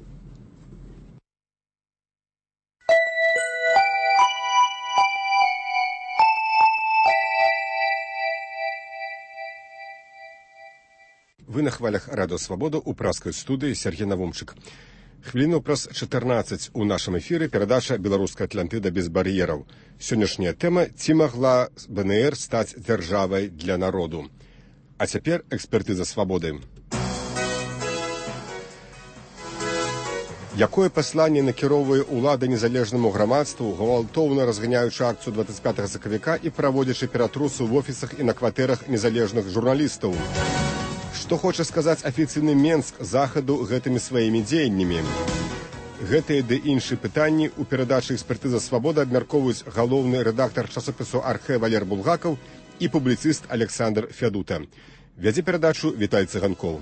Вы на хвалях радыё «Свабода» у праскай студыі Сергей Навумчык. Хвіліну праз 14 у нашым эфіры перадача «Беларуская Атлантыда без бар'ераў». Сённяшняя тэма «Ці магла БНР стаць дзяржавай для народу?». А цяпер экспертыза «Свабоды». Якое пасланне накіроўвае ўлада незалежнаму грамадству, гвалтоўна разганяючы акцыю 25 сакавіка і праводзячы ператрусы ў офісах і на кватэрах незалежных журналістаў? Што хоча сказаць афіцыйны Менск захаду гэтымі сваімі дзеяннямі? Гэтыя ды іншыя пытанні ў перадачы «Экспертыза Свабода» абмяркоўваюць галоўны рэдактар часопісу «Архэ» Валер Булгакаў і публіцыст Александр Фядута. Вядзе перадачу Віталь Цыганкоў.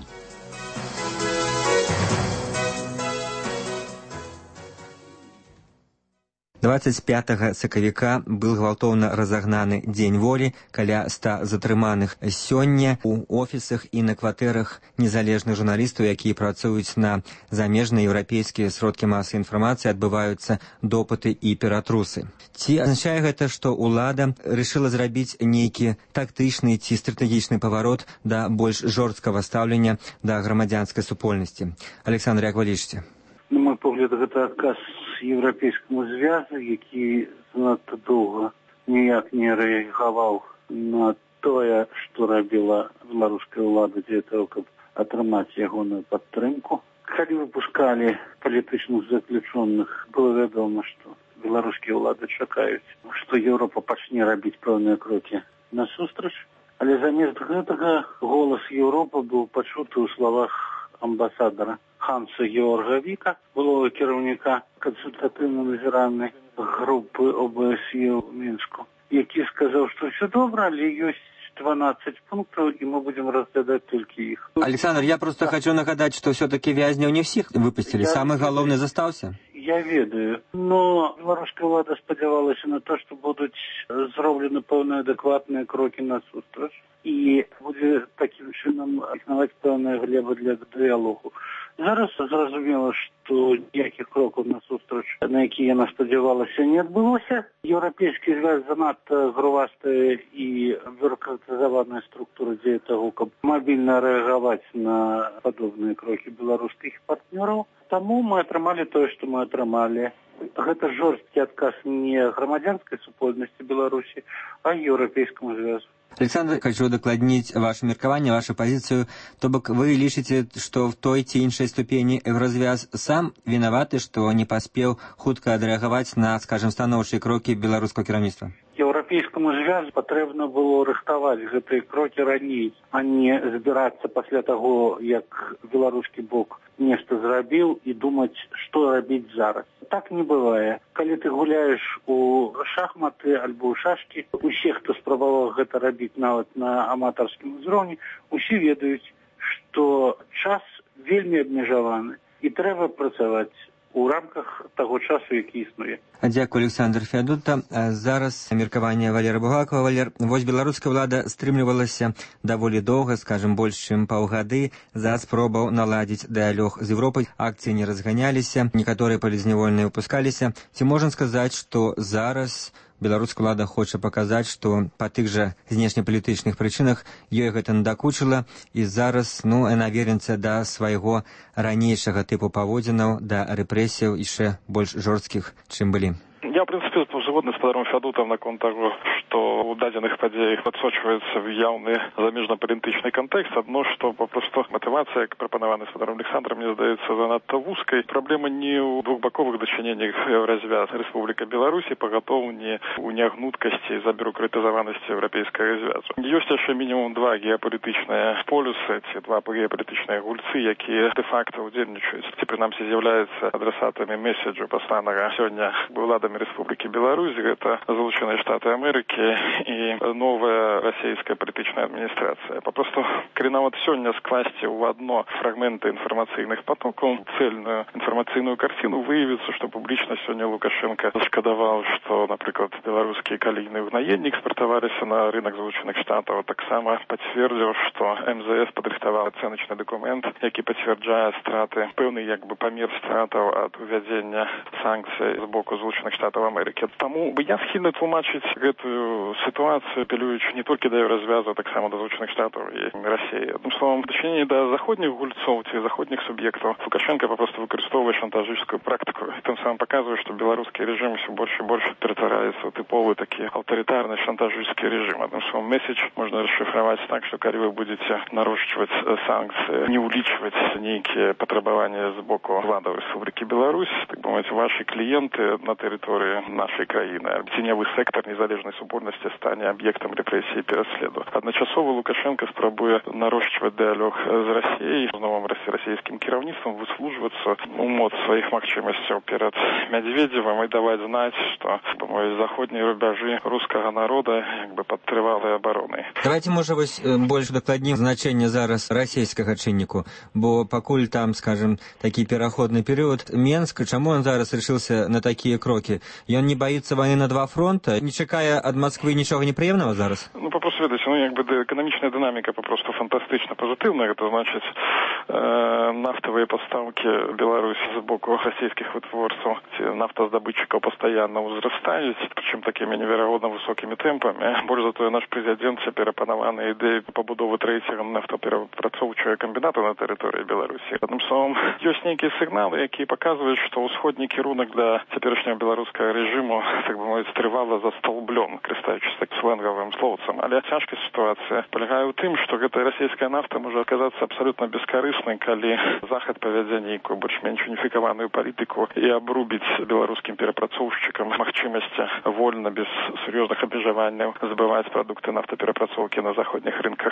25 сакавіка был гвалтоўна разагнаны дзень волі, каля 100 затрыманых. Сёння у офісах і на кватэрах незалежных журналістаў, якія працуюць на замежныя еўрапейскія сродкі масавай інфармацыі, адбываюцца допыты і ператрусы. Ці азначае гэта, што ўлада рашыла зрабіць нейкі тактычны ці стратэгічны паварот да больш жорсткага стаўлення да грамадзянскай супольнасці? Александр, як вы лічыце? На мой погляд, гэта адказ Еўрапейскаму звязу, які занадта доўга ніяк не рэагаваў на тое, што рабіла беларуская ўлада для того, каб атрымаць ягоную падтрымку. Калі выпускалі палітычных заключоных, было вядома, што беларускія ўлады чакаюць, што Еўропа пачне рабіць пэўныя крокі насустрач. Але замест гэтага голас Еўропы быў пачуты ў словах амбасадара Ханса Георгавіка, былого кіраўніка кансультатыўна-назіральнай групы ОБСЕ ў Мінску, які сказаў, што все добра, але ёсць 12 пунктаў, і мы будем разглядаць толькі іх. Александр, я просто хочу нагадаць, што все-таки вязняў не всіх выпусцілі, самы галоўны застаўся. Я ведаю, но беларуская ўлада спадзявалася на то, што будуць зроблены пэўныя адэкватныя крокі насустрач, і будзе такім чынам існаваць пэўная глеба для дыялогу. Зараз зразумела, што ніякіх крокаў насустрач, на які яна спадзявалася, не адбылося. Еўрапейскі звяз занадта грувастая і бюрократызаваная структура дзеля таго, каб мабільна рэагаваць на падобныя крокі беларускіх партнёраў. Таму мы атрымалі тое, што мы атрымалі. Гэта жорсткі адказ не грамадзянскай супольнасці Беларусі, а еўрапейскаму звязу. Александр, хочу дакладніць ваше меркаванне, вашу пазіцыю. То бок вы лічыце, што в той ці іншай ступені Еўразвяз сам вінаваты, што не паспеў хутка адрэагаваць на, скажем, станоўчыя крокі беларускага кіраўніцтва? Еўрапейскаму звязу патрэбна было рыхтаваць гэтыя крокі раней, а не збірацца пасля таго, як беларускі бок нешта зрабіў, і думаць, што рабіць зараз. Так не бывае. Калі ты гуляеш у шахматы альбо ў шашкі, усе, хто спрабаваў гэта рабіць нават на аматарскім узроўні, усе ведаюць, што час вельмі абмежаваны, і трэба працаваць у рамках таго часу, які існуе. Дзякую, Александр Феадута. Зараз меркаванне Валера Бугакова. Валер, вось беларуская ўлада стрымлівалася даволі доўга, скажем, больш чым паўгады, за спробаў наладзіць дыялог з Еўропай. Акцыі не разганяліся, некаторыя палізнявольныя выпускаліся. Ці можна сказаць, што зараз беларуская ўлада хоча паказаць, што па тых жа знешнепалітычных прычынах ёй гэта надакучыла, і зараз, яна вернецца да свайго ранейшага тыпу паводзінаў, да рэпрэсіяў яшчэ больш жорсткіх, чым былі? Я, в принципе, згодны з падаром Феадутам наконт таго, што ў дадзеных падзеях адсочваецца яўны замежна-палітычны кантэкст. Адно, што папросту матывацыя, як прапанаваны з падаром Александром, мне здаецца занадта вузкай. Праблема не ў двухбаковых дачыненнях Еўразвяз Рэспубліка Беларусі, пагатоў не ў нягнуткасці і забюрократызаванасці еўрапейскага звязу. Ёсць яшчэ мінімум два геапалітычныя полюсы, ці два геапалітычныя гульцы, якія дэ-факта ўдзельнічаюць, ці прынамсі з'яўляюцца адрасатамі месседжу пасланага сёння уладамі Рэспублікі Беларусь. Гэта Злучаныя Штаты Амерыкі і новая расійская палітычная адміністрацыя. Папросту, калі нават сёння скласці ў адно фрагменты інфармацыйных потокаў цельную інфармацыйную карціну, выявіцца, што публічна сёння Лукашенко шкадаваў, што, напрыклад, беларускія калійны ўгнаенні экспартаваліся на рынок Злучаных Штатаў. Таксама пацвердзіў, што МЗС падрыхтаваў ацэначны дакумент, які пацвярджае страты, пэўны памер стратаў ад увядзення санкцый з боку Злучаных Штатаў Амерыкі. Таму я схільны тлумачыць гэтую сітуацыю, апелюючы не толькі да Еўразвязу, а таксама да Злучаных Штатаў і Расіі. Адным словам, в дачыненні да заходніх гульцоў ці заходніх суб'ектаў Лукашенко папросту выкарыстоўвае шантажысцкую практыку. І тым самым паказвае, што беларускі рэжым усё больш і больш ператвараецца ў тыповы такі аўтарытарны шантажысцкі рэжым. Адным словам, месседж можна расшыфраваць так, што калі вы будзеце нарошчваць санкцыі, не ўлічваць нейкія патрабаванні з боку уладаў Рэспублікі Беларусь, так бы мовіць, ваши кліенты на тэрыторыі нашай краіны, ценевы сектор незалежнай супольнасці стане аб'ектам рэпрэсіі і пераследу. Адначасова Лукашенко спрабуе нарошчваць дыялог з Расіяй, з новым расійскім кіраўніцтвам, выслужвацца у мод сваіх магчымасцяў перад Медведевым і даваць знаць, што заходнія рубяжы рускага народа пад трывалай абаронай. Давайте, можа, больш дакладнім значэнне зараз расійскага чынніку, бо пакуль там, скажем, такі пераходны перыяд, Менск, чаму ён зараз рашыўся на такія крокі? улады? Ён не боится войны на два фронта? Не чакае ад Москвы нічога непрыемнага зараз? Ну, попросту, ведаеце, эканамічная дынаміка попросту фантастычна пазітыўная. Гэта значыць, нафтавыя пастаўкі Беларусі з боку расійскіх вытворцаў ці нафтаздабытчыкаў пастаянна ўзрастаюць, прычым такімі неверагодна высокімі тэмпамі. Больш за тое, наш прэзідэнт цяпер апанаваны ідэяй пабудовы трэцяга нафтаперапрацоўчага камбіната на тэрыторыі Беларусі. Адным словам, ёсць нейкія сігналы, якія паказваюць, што ўсходні кірунак для цяперашняга беларускага рэжыму, так бы мовіць, трывала за столблём, карыстаючыся так сленгавым словцам. Але цяжкая сітуацыя палягае ў тым, што гэтая расійская нафта можа аказацца абсалютна бескарыснай, калі Захад павядзе нейкую больш-менш уніфікаваную палітыку і абрубіць беларускім перапрацоўшчыкам магчымасці вольна, без сур'ёзных абмежаванняў збываць прадукты нафтаперапрацоўкі на заходніх рынках.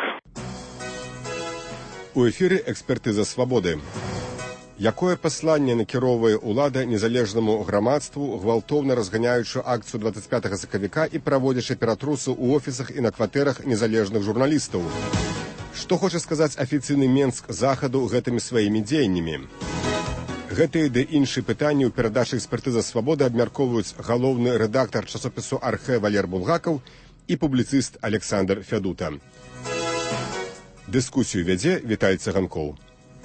У эфіры «Экспертыза свабоды». Якое пасланне накіроўвае ўлада незалежнаму грамадству, гвалтоўна разганяючы акцыю 25 сакавіка і праводзячы ператрусы ў офісах і на кватэрах незалежных журналістаў? Што хоча сказаць афіцыйны Менск Захаду гэтымі сваімі дзеяннямі? Гэтыя ды іншыя пытанні ў перадачы «Экспертыза свабоды» абмяркоўваюць галоўны рэдактар часопісу «Архэ» Валер Булгакаў і публіцыст Александр Фядута. Дыскусію вядзе Віталь Цыганкоў.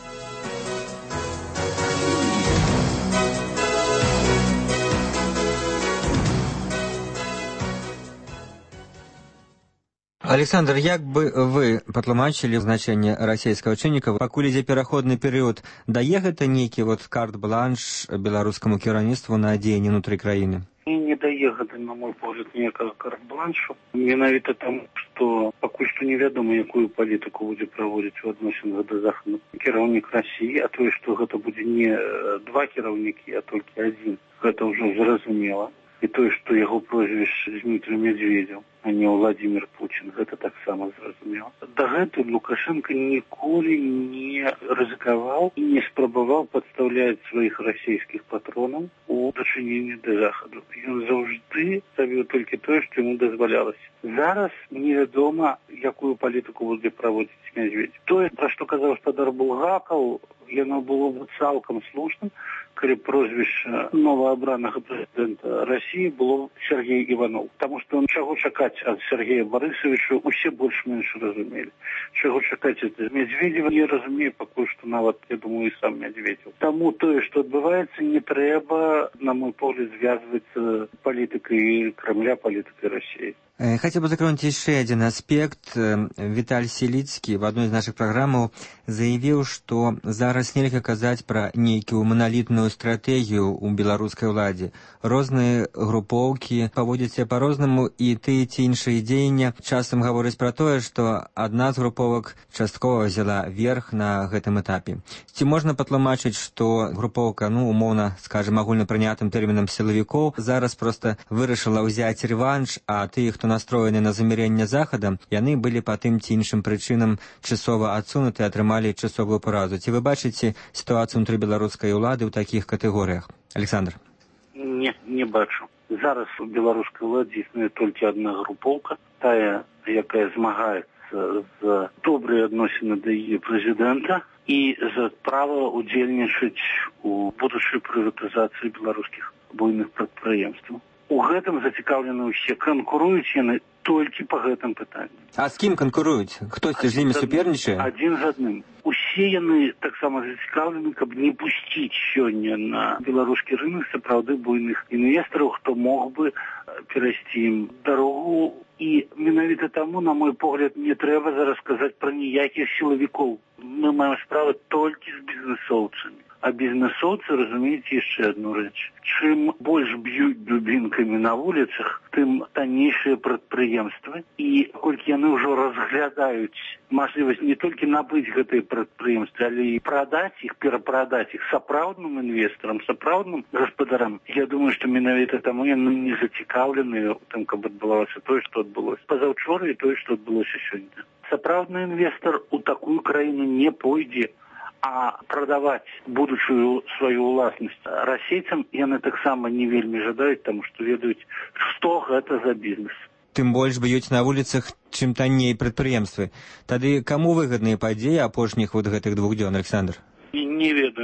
Александр, як бы вы патлумачылі значэнне расійскага чынніка, пакуль ідзе пераходны перыяд, дае гэта нейкі карт-бланш беларускаму кіраўніцтву на дзеянні ўнутры краіны? Не дае гэта, на мой погляд, ніякага карт-бланшу. Менавіта таму, што пакуль што невядома, якую палітыку будзе праводзіць у адносінах да Захаду кіраўнік Расіі, а тое, што гэта будзе не два кіраўнікі, а толькі адзін. Гэта ўжо зразумела. І тое, што яго прозвішча Дмітрий Медведев, а не Владимир Путин, гэта таксама зразумела. Дагэтуль Лукашенко ніколі не рызыкаваў і не спрабаваў падстаўляць сваіх расійскіх патронаў у дачыненні да Захаду. Ён заўжды рабіў толькі тое, што яму дазвалялася. Зараз невядома, якую палітыку будзе праводзіць Медведев. Тое, пра што казаў гаспадар Булгакаў, яно было б цалкам слушным, калі прозвішча новаабранага прэзідэнта Расіі было Сергей Иванов. Таму што чаго чакаць ад Сергея Барысовича усе больш-менш разумелі. Чаго чакаць ад Медведева не разумее пакуль што нават, я думаю, і сам Медведев. Таму тое, што адбываецца, не трэба, на мой погляд, звязваць палітыкай Кремля, палітыкай России. Хотел бы затронуть еще один аспект. Виталий Селицкий в одной из наших программ заявил, что зараз нельзя казаць про некую монолитную стратегию у белорусской влади. Розные групповки поводят себя по-розному, и ты ці іншыя дзеяння часам гавораць про тое, что одна з групповок часткова взяла верх на гэтым этапе. Ці можна патлумачыць, что групповка, умоўна, скажем, агульнапрынятым тэрмінам сілавікоў, зараз просто вырашыла ўзяць рэванш, а тыя, хто настроены на замірэнне Захада, яны былі па тым ці іншым прычынам часова адсунуты, атрымалі часовую паразу. Ці вы бачыце сітуацыю ўнутры беларускай улады ў такіх катэгорыях? Александр. Не бачу. Зараз у беларускай уладзе існуе толькі адна групоўка, тая, якая змагаецца за добрыя адносіны да яе прэзідэнта і за права удзельнічаць у будучай прыватызацыі беларускіх буйных прадпрыемстваў. У гэтым зацікаўлены ўсе, канкуруюць яны толькі па гэтым пытанні. А з кім канкуруюць? Хтосьці з імі супернічае? Адзін з адным. Усе яны таксама зацікаўлены, каб не пусціць сёння на беларускі рынок сапраўды буйных інвестараў, хто мог бы перайсці ім дарогу. І менавіта таму, на мой погляд, не трэба зараз казаць пра ніякіх сілавікоў. Мы маем справу толькі з бізнесоўцамі. А бізнесоўцы разумеюць яшчэ адну рэч. Чым больш б'юць дубінкамі на вуліцах, тым таннейшыя прадпрыемствы. І колькі яны ўжо разглядаюць мажлівасць не толькі набыць гэтыя прадпрыемствы, але і прадаць іх, перапрадаць іх сапраўдным інвестарам, сапраўдным гаспадарам. Я думаю, што менавіта таму яны не зацікаўленыя ў тым, каб адбылося тое, што адбылося пазаўчора, і тое, што адбылося сёння. Сапраўдны інвестар у такую краіну не пойдзе, а прадаваць будучую сваю ўласнасць расейцам яны таксама не вельмі жадаюць, таму што ведаюць, што гэта за бізнес. Тым больш б'юць на вуліцах, чым танней прадпрыемствы. Тады каму выгадныя падзеі апошніх гэтых 2 дзён, Александр? Не ведаю.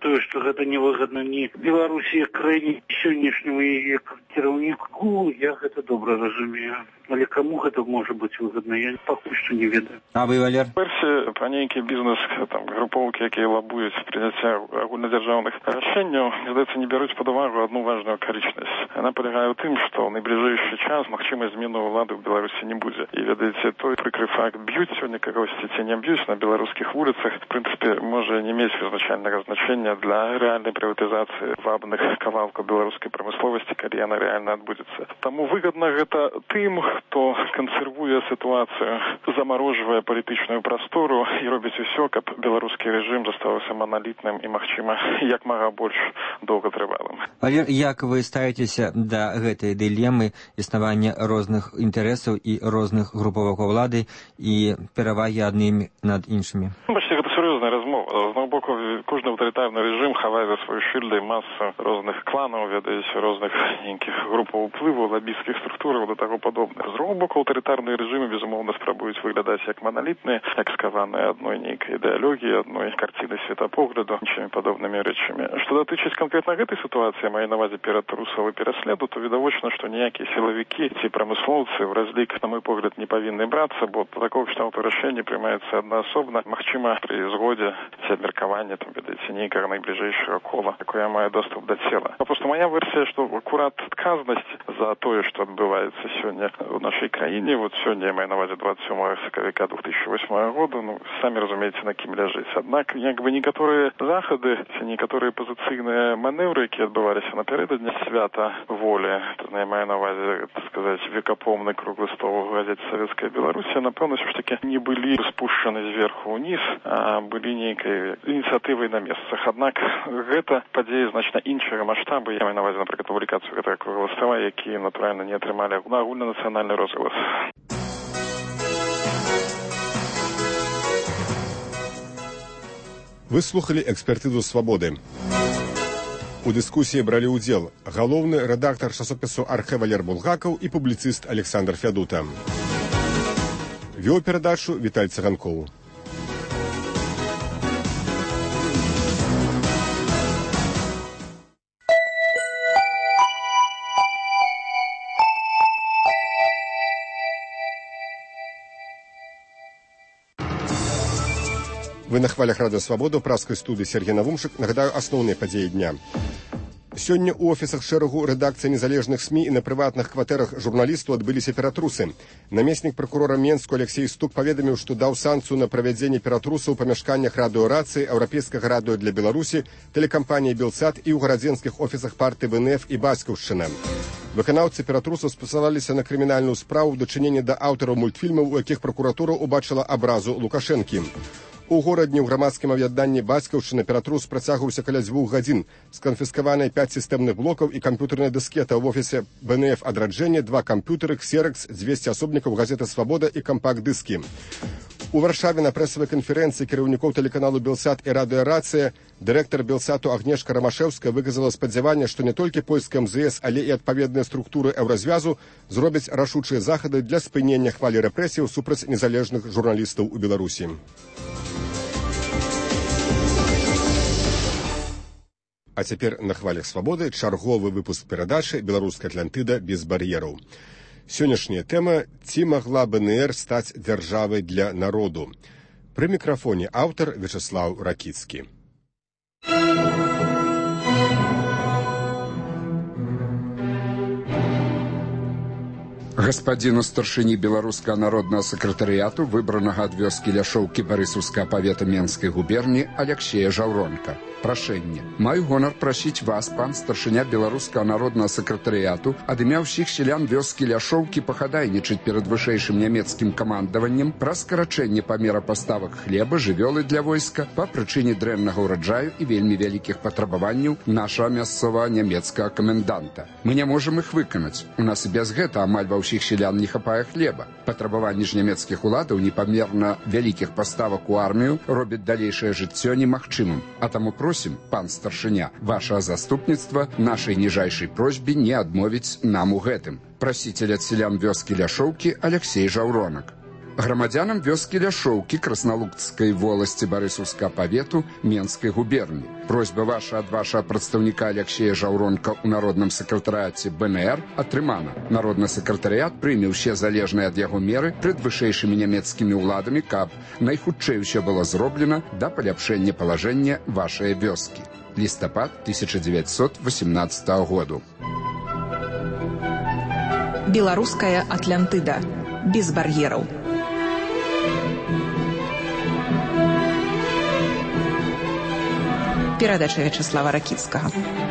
тое, што гэта невыгадна ні Беларусі як краіне сённяшняму яе кіраўніку, я гэта добра разумею. Але каму гэта можа быць выгадна, я пакуль што не ведаю. А вы, Валер? Версія пра нейкі бізнес, там, групоўкі, якія лабуюць прыняцця агульнадзяржаўных рашэнняў, здаецца, не бяруць пад увагу одну важную акалічнасць. Яна палягае ў тым, што ў найбліжэйшы час магчымай змены ўлады ў Беларусі не будзе. І ведаеце, той прыкры факт, б'юць сёння кагосьці ці не б'юць на беларускіх вуліцах, в прынцыпе, можа не мець вызначальнага значэння для рэальнай прыватызацыі вабных кавалкаў беларускай прамысловасці, калі яна рэальна адбудзецца. Таму выгадна гэта тым, хто кансервуе сітуацыю, замарожвае палітычную прастору і робіць усё, каб беларускі рэжым заставаўся маналітным і, магчыма, як мага больш доўгатрывалым. Валер, як вы ставіцеся да гэтай дылемы існавання розных інтарэсаў і розных груповак улады і перавагі аднымі над іншымі? Бачыце, гэта сур'ёзная размова. З аднаго боку, кожны аўтарытарны рэжым хавае за сваёй шыльдай масу розных кланаў, ведаеце, розных нейкіх групаў уплыву, лабістскіх структураў да таго падобных. З другого боку, аўтарытарныя рэжымы, безумоўна, спрабуюць выглядаць як маналітныя, як скаваныя адной нейкай ідэалогіі, адной карціны светапогляду, іншымі падобнымі рэчамі. Што датычыць канкрэтна гэтай сітуацыі, мае на ўвазе ператрусаў і пераследу, то відавочна, што ніякія сілавікі ці прамыслоўцы ў разлік, на мой погляд, не павінны брацца, бо такого кшталту рашэнне прымаецца аднаасобна, магчыма, пры згодзе ці абмеркаванні, там, ведаеце, нейкага найбліжэйшага кола, якое мае доступ да цела. Папросту моя версія, што акурат адказнасць за тое, што адбываецца сёння ў нашай краіне, вот сёння я маю на ўвазе 27 сакавіка 2008 года, ну, самі разумееце, на кім ляжыць. Аднак, як бы некаторыя захады ці некаторыя пазіцыйныя манеўры, якія адбываліся напярэдадні свята волі, то я маю на ўвазе, так сказаць, векапомны круглы стол у газеце «Савецкая Беларусь», напэўна, ўсё ж такі не былі спушчаны зверху ўніз, а былі нейкай ініцыятывай на месцах. Аднак гэта падзеі значна іншага маштабу. Я маю на ўвазе, напрыклад, публікацыю гэтага круглага стола, якія, натуральна, не атрымалі агульнанацыянальны розгалас. Вы слухали экспертызу «Свабоды». У дыскусіі бралі ўдзел галоўны рэдактар часопісу «Архэ» Валер Булгакаў і публіцыст Александр Фядута. Вёў перадачу Віталь Цыганкоў. Вы на хвалях радыё «Свабода» ў праскай студыі Сергей Навумшык. Нагадаю асноўныя падзеі дня. Сёння ў офісах шэрагу рэдакцый незалежных СМІ і на прыватных кватэрах журналістаў адбыліся ператрусы. Намеснік пракурора Менску Алексей Стук паведаміў, што даў санкцыю на правядзенне ператрусаў у памяшканнях радыёрацыі, еўрапейскага радыё для Беларусі, тэлекампаніі «Белсат» і ў гарадзенскіх офісах партыі ВНФ і Бацькаўшчына. Выканаўцы ператрусаў спасылаліся на крымінальную справу ў дачыненні да аўтараў мультфільмаў, у якіх пракуратура ўбачыла абразу Лукашэнкі. У горадні ў грамадскім аб'яднанні Бацькаўшчына ператрус працягваўся каля 2 гадзін. Сканфіскаваныя 5 сістэмных блокаў і камп'ютэрная дыскета ў офісе БНФ «Адраджэнне», 2 камп'ютары, ксеракс, 200 асобнікаў газеты «Свабода» і кампакт-дыскі. У Варшаве на прэсавай канферэнцыі кіраўнікоў тэлеканалу «Белсат» і радыёрацыя дырэктар «Белсату» Агнешка Рамашэўская выказала спадзяванне, што не толькі польская МЗС, але і адпаведныя структуры еўразвязу зробяць рашучыя захады для спынення хвалі рэпрэсіяў супраць незалежных журналістаў у Беларусі. А цяпер на хвалях «Свабоды» чарговы выпуск перадачы «Беларуская Атлантыда без бар'ераў». Сённяшняя тэма «Ці магла БНР стаць дзяржавай для народу?». Пры мікрафоне аўтар Вячаслаў Ракіцкі. Гаспадзіну старшыні беларускага народнага сакратарыяту, выбранага ад вёскі Ляшоўкі Барысаўскага павета Менскай губерні Аляксея Жаўронка. Прашэнне. Маю гонар прасіць вас, пан старшыня беларускага народнага сакратарыяту, ад імя ўсіх сялян вёскі Ляшоўкі пахадайнічаць перад вышэйшым нямецкім камандаваннем пра скарачэнне памера паставак хлеба, жывёлы для войска па прычыне дрэннага ўраджаю і вельмі вялікіх патрабаванняў нашага мясцовага нямецкага каменданта. Мы не можам іх выканаць. У нас і без гэта амаль ва ўсіх сялян не хапае хлеба. Патрабаванні ж нямецкіх уладаў непамерна вялікіх паставак у армію робяць далейшае жыццё немагчымым. А таму просім, пан старшыня, вашага заступніцтва нашай ніжайшай просьбе не адмовіць нам у гэтым. Прасіцель ад сялян вёскі Ляшоўкі Аляксей Жаўронак. Грамадзянам вёскі Ляшоўкі Красналуцкай воласці Барысаўскага павету Менскай губерні. Просьба ваша ад вашага прадстаўніка Аляксея Жаўронка ў народным сакратарыяце БНР атрымана. Народны сакратарыят прыме ўсе залежныя ад яго меры пред вышэйшымі нямецкімі ўладамі, каб найхутчэй усё было зроблена да паляпшэння палажэння вашай вёскі. Лістапад 1918 году. Беларуская Атлантыда. Без бар'ераў. Перадача Вячеслава Ракіцкага.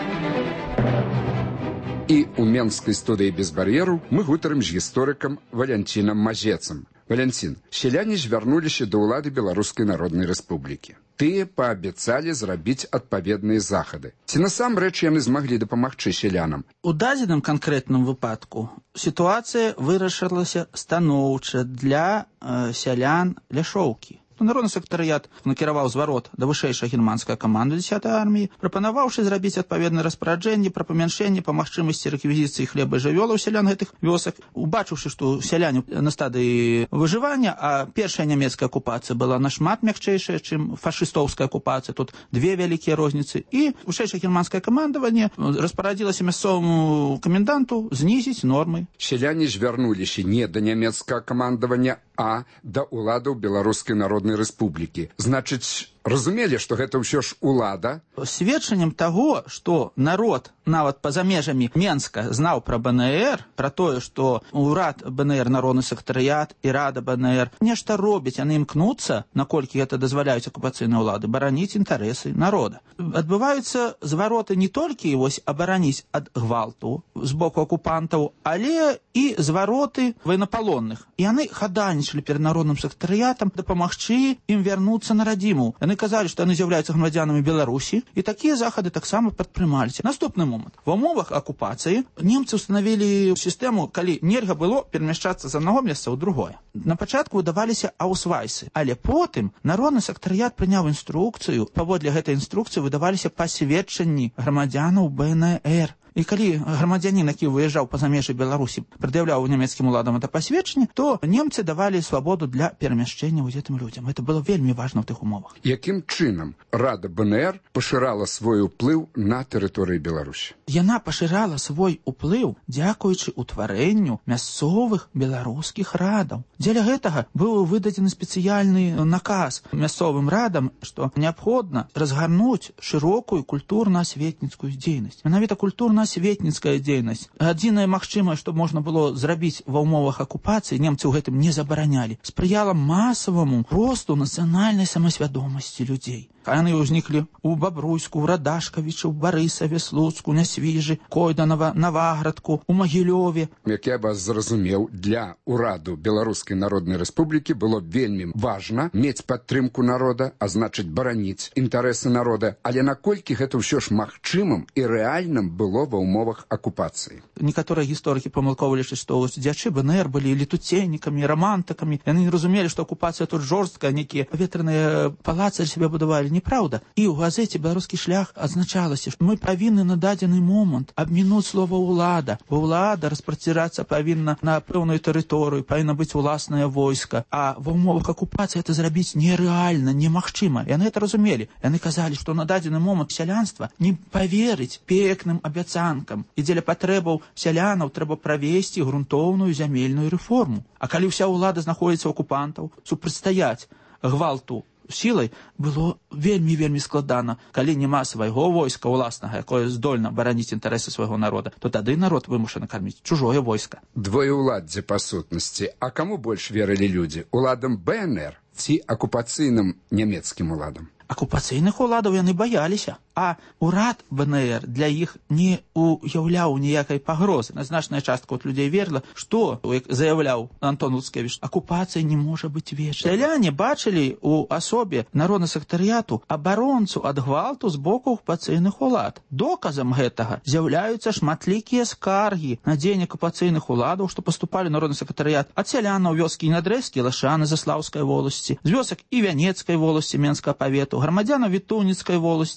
І ў менскай студыі без бар'еру мы гутарым з гісторыкам Валянцінам Мазецам. Валянцін, сяляне звярнуліся да ўлады Беларускай Народнай Рэспублікі. Тыя паабяцалі зрабіць адпаведныя захады. Ці насамрэч яны змаглі дапамагчы сялянам? У дадзеным канкрэтным выпадку сітуацыя вырашылася станоўча для сялян Ляшоўкі. Народны сакратарыят накіраваў зварот да вышэйшай германскай каманды 10-й арміі, прапанаваўшы зрабіць адпаведнае распараджэнне пра памяншэнне па магчымасці рэквізіцыі хлеба і жывёлаў сялян гэтых вёсак. Убачыўшы, што сяляне на стадыі выжывання, а першая нямецкая акупацыя была нашмат мякчэйшая, чым фашыстоўская акупацыя, тут две вялікія розніцы, і вышэйшае германскае камандаванне распарадзілася мясцоваму каменданту знізіць нормы. Сяляне звярнуліся не да нямецкага камандавання, а да ўладаў Беларускай Народнай Рэспублікі. Значыць, разумелі, што гэта ўсё ж улада? Сведчаннем таго, што народ нават па-за межамі Менска знаў пра БНР, пра тое, што ўрад БНР, народны сакратарыят і рада БНР нешта робяць, яны імкнуцца, наколькі гэта дазваляюць акупацыйныя ўлады, бараніць інтарэсы народа. Адбываюцца звароты не толькі вось абараніць ад гвалту з боку акупантаў, але і звароты ваенапалонных. І яны хадайнічалі перад народным сакратарыятам дапамагчы ім вярнуцца на радзіму. Яны казалі, што яны з'яўляюцца грамадзянамі Беларусі, і такія захады таксама прадпрымаліся. Наступны момант. Ва ўмовах акупацыі немцы ўстанавілі сістэму, калі нельга было перамяшчацца з аднаго месца ў другое. На пачатку выдаваліся аўсвайсы, але потым народны сакратарыят прыняў інструкцыю, паводле гэтай інструкцыі выдаваліся пасведчанні грамадзянаў БНР. І калі грамадзянін, які выязджаў па-за межы Беларусі, прад'яўляў нямецкім уладам гэта пасведчанне, то немцы давалі свабоду для перамяшчэння гэтым людзям. Гэта было вельмі важна ў тых умовах. Якім чынам рада БНР пашырала свой уплыў на тэрыторыі Беларусі? Яна пашырала свой уплыў дзякуючы ўтварэнню мясцовых беларускіх радаў. Дзеля гэтага быў выдадзены спецыяльны наказ мясцовым радам, што неабходна разгарнуць шырокую культурна-асветніцкую дзейнасць. Менавіта культурна-асветніцкая дзейнасць. Адзінае магчымае, што можна было зрабіць ва ўмовах акупацыі, немцы ў гэтым не забаранялі, спрыяла масаваму росту нацыянальнай самасвядомасці людзей. Яны ўзніклі ў Бабруйску, ў Радашкавічы, ў Барысаве, Слуцку, Нясвіжы, Койданова, Наваградку, у Магілёве. Як я вас зразумеў, для ўраду Беларускай Народнай Рэспублікі было вельмі важна мець падтрымку народа, а значыць бараніць інтарэсы народа. Але наколькі гэта ўсё ж магчымым і рэальным было ва ўмовах акупацыі? Некаторыя гісторыкі памылкова лічаць, што дзячы БНР былі летуцейнікамі, рамантыкамі. Яны не разумелі, што акупацыя тут жорсткая, нейкія паветраныя палацы сябе будавалі. Неправда. І ў газеце «Беларускі шлях» адзначалася, што мы павінны на дадзены момант абмінуць слова «улада». Бо ўлада распрацірацца павінна на пэўную тэрыторыю, павінна быць уласнае войска. А ва ўмовах акупацыі гэта зрабіць нерэальна, немагчыма. Яны гэта разумелі. Яны казалі, што на дадзены момант сялянства не паверыць пекным абяцанкам. І дзеля патрэбаў сялянаў трэба правесці грунтоўную зямельную рэформу. А калі ўся ўлада знаходзіцца ў акупантаў, супрацьстаяць гвалту сілай было вельмі складана. Калі няма свайго войска ўласнага, якое здольна бараніць інтарэсы свайго народа, то тады народ вымушаны карміць чужое войска. Двоеўладдзе па сутнасці. А каму больш верылі людзі? Уладам БНР ці акупацыйным нямецкім уладам? Акупацыйных уладаў яны баяліся, а ўрад БНР для іх не уяўляў ніякай пагрозы. Значная частка от людзей верыла, што, як заяўляў Антон Луцкевіч, акупацыя не можа быць вечнай. Сяляне бачылі ў асобе народнага сакратарыяту абаронцу ад гвалту з боку акупацыйных улад. Доказам гэтага з'яўляюцца шматлікія скаргі на дзеянне акупацыйных уладаў, што паступалі народны сакратарыят ад сялянаў вёскі Інадрэзкі, Лашаны, Заслаўскай воласці, з вёсак і Вянецкай воласці Менскага павету, грамадзянаў Вітуніцкай воласці,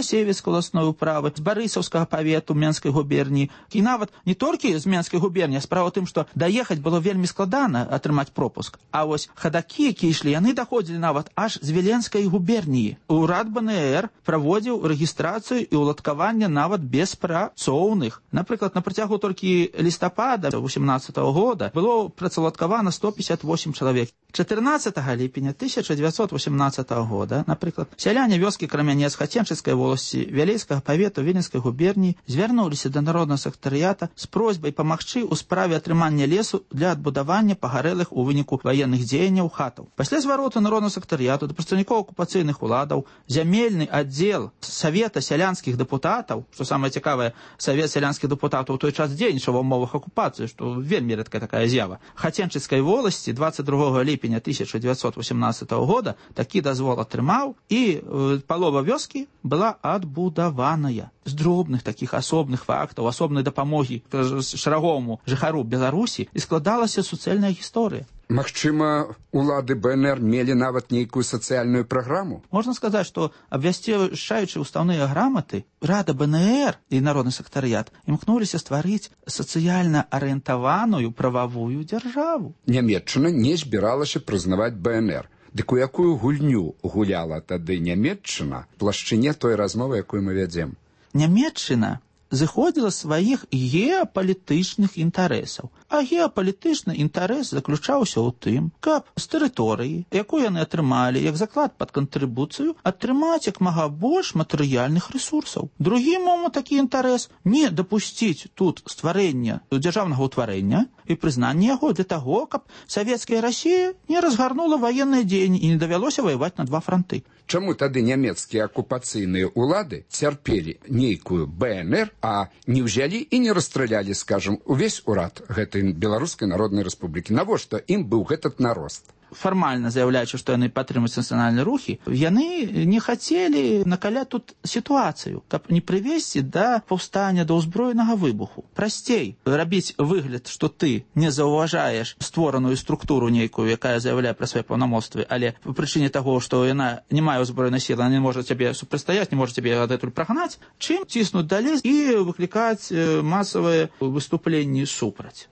Новасевіцкай абласной управы, з Барысаўскага павету Менскай губерніі. І нават не толькі з Менскай губерніі, а справа ў тым, што даехаць было вельмі складана атрымаць пропуск. А вось хадакі, якія ішлі, яны даходзілі нават аж з Віленскай губерніі. Урад БНР праводзіў рэгістрацыю і ўладкаванне нават беспрацоўных. Напрыклад, на працягу толькі лістапада 2018 года было працаўладкавана 158 чалавек. 14 ліпеня 1918 года, напрыклад, сяляне вёскі Крамянец Хаценчыцкай воласці Вялейскага павету Віленскай губерніі звярнуліся да народнага сактарыята з просьбай памагчы ў справе атрымання лесу для адбудавання пагарэлых у выніку ваенных дзеянняў хатаў. Пасля звароту народнага сактарыяту да прадстаўнікоў акупацыйных уладаў зямельны аддзел Савета сялянскіх дэпутатаў, што самае цікавае, Савет сялянскіх дэпутатаў у той час дзейнічаў ва ўмовах акупацыі, што вельмі рэдкая такая з'ява. Хаценчыцкай воласці 22 ліпеня 1918 года такі дазвол атрымаў, і палова вёскі была адбудаваная. З дробных такіх асобных фактаў, асобнай дапамогі шараговаму жыхару Беларусі і складалася суцэльная гісторыя. Магчыма, улады БНР мелі нават нейкую сацыяльную праграму? Можна сказаць, што абвясцішаючы ўстаўныя граматы, Рада БНР і народны сактарыят імкнуліся стварыць сацыяльна арыентаваную прававую дзяржаву. Нямецчына не збіралася прызнаваць БНР. Дык у якую гульню гуляла тады Нямецчына в плашчыне той размовы, якую мы вядзем? Нямецчына зыходзіла сваіх геапалітычных інтарэсаў. А геапалітычны інтарэс заключаўся ў тым, каб з тэрыторыі, якую яны атрымалі як заклад пад кантрыбуцыю, атрымаць як мага больш матэрыяльных рэсурсаў. Другі момант такі інтарэс не дапусціць тут стварэння дзяржаўнага ўтварэння і прызнання яго для таго, каб савецкая Расія не разгарнула ваенныя дзеянні і не давялося ваяваць на два фронты. Чаму тады нямецкія акупацыйныя ўлады цярпелі нейкую БНР, а не ўзялі і не расстралялі, скажам, увесь урад гэтай Беларускай Народнай Рэспублікі? Навошта ім быў гэтак нарост? Фармальна заяўляючы, што яны падтрымуюць нацыянальныя рухі, яны не хацелі накаляць тут сітуацыю, каб не прывесці да паўстання, да ўзброенага выбуху. Прасцей рабіць выгляд, што ты не заўважаеш створаную структуру нейкую, якая заяўляе пра свае паўнамоцтвы, але па прычыне таго, што яна не мае ўзброенай сілы, она не можа цябе супрацьстаяць, не можа цябе адтуль прагнаць, чым ціснуць далей і выклікаць масавыя выступленні супраць.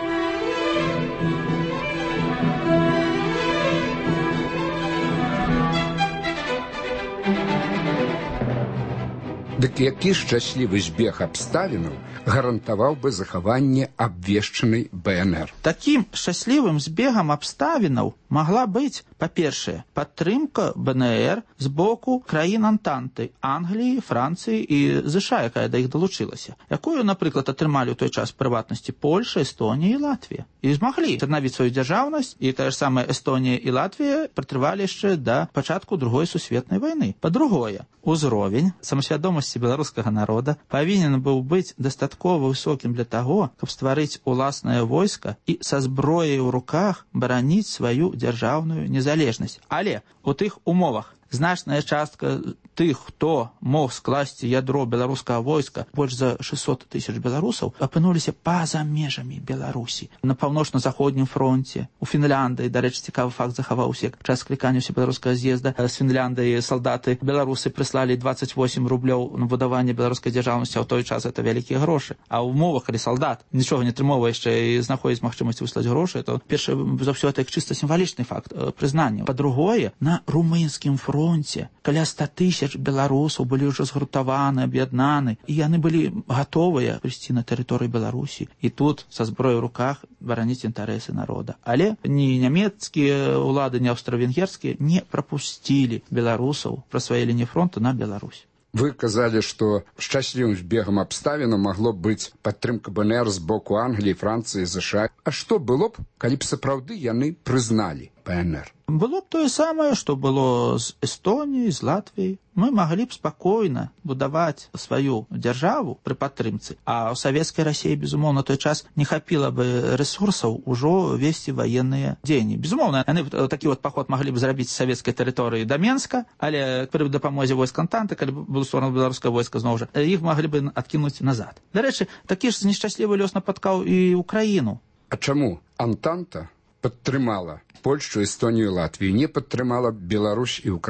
Дык які шчаслівы збег абставінаў гарантаваў бы захаванне абвешчанай БНР? Такім шчаслівым збегам абставінаў магла быць, па-першае, падтрымка БНР з боку краін Антанты, Англіі, Францыі і ЗША, якая да іх далучылася, якую, напрыклад, атрымалі ў той час прыватнасці Польша, Эстонія і Латвія. І змаглі аднавіць сваю дзяржаўнасць, і тая ж самая Эстонія і Латвія пратрывалі яшчэ да пачатку Другой сусветнай вайны. Па-другое, узровень самасвядомасці беларускага народа павінен быў быць дастаткова высокім для таго, каб стварыць уласнае войска і са зброяй у руках бараніць сваю дзяржаўную незалежнасць. Але у тых умовах значная частка тых, хто мог скласці ядро беларускага войска, больш за 600 тысяч беларусаў, апынуліся па-за межамі Беларусі. На паўночна-заходнім фронте, у Фінляндыі, дарэчы, цікавы факт захаваўся, час склікання беларускага з'езда з Фінляндыі салдаты беларусы прыслалі 28 рублёў на будаванне беларускай дзяржаўнасці, а ў той час это вялікія грошы. А ў умовах, калі салдат нічога не атрымоўвае яшчэ і знаходзіць магчымасць выслаць грошы, то першы за ўсё это чыста сімвалічны факт прызнання. Па-другое, на румынскім фронте каля 100 тысяч беларусаў былі ўжо згуртаваны, аб'яднаны, і яны былі гатовыя прыйсці на тэрыторыю Беларусі і тут са зброяй у руках бараніць інтарэсы народа. Але ні нямецкія ўлады, ні аўстра-венгерскія не прапусцілі беларусаў праз свае лініі фронту на Беларусь. Вы казалі, што шчаслівым збегам абставінаў магло быць падтрымка БНР з боку Англіі, Францыі, ЗША. А што было б, калі б сапраўды яны прызналі БНР? Было б тое самае, што было з Эстоніяй, з Латвіяй. Мы маглі б спакойна будаваць сваю дзяржаву пры падтрымцы, а ў савецкай Расіі, безумоўна, той час не хапіла бы рэсурсаў ужо весці ваенныя дзеянні. Безумоўна, яны такі паход маглі б зрабіць з савецкай тэрыторыі да Менска, але пры дапамозе войск Антанты, калі б было створана беларускае войска, зноў жа, іх маглі бы адкінуць назад. Дарэчы, такі ж нешчаслівы лёс напаткаў і Украіну. А чаму Антанта падтрымала Польшчу, Эстонію, Латвію, не падтрымала Беларусь і Украіну?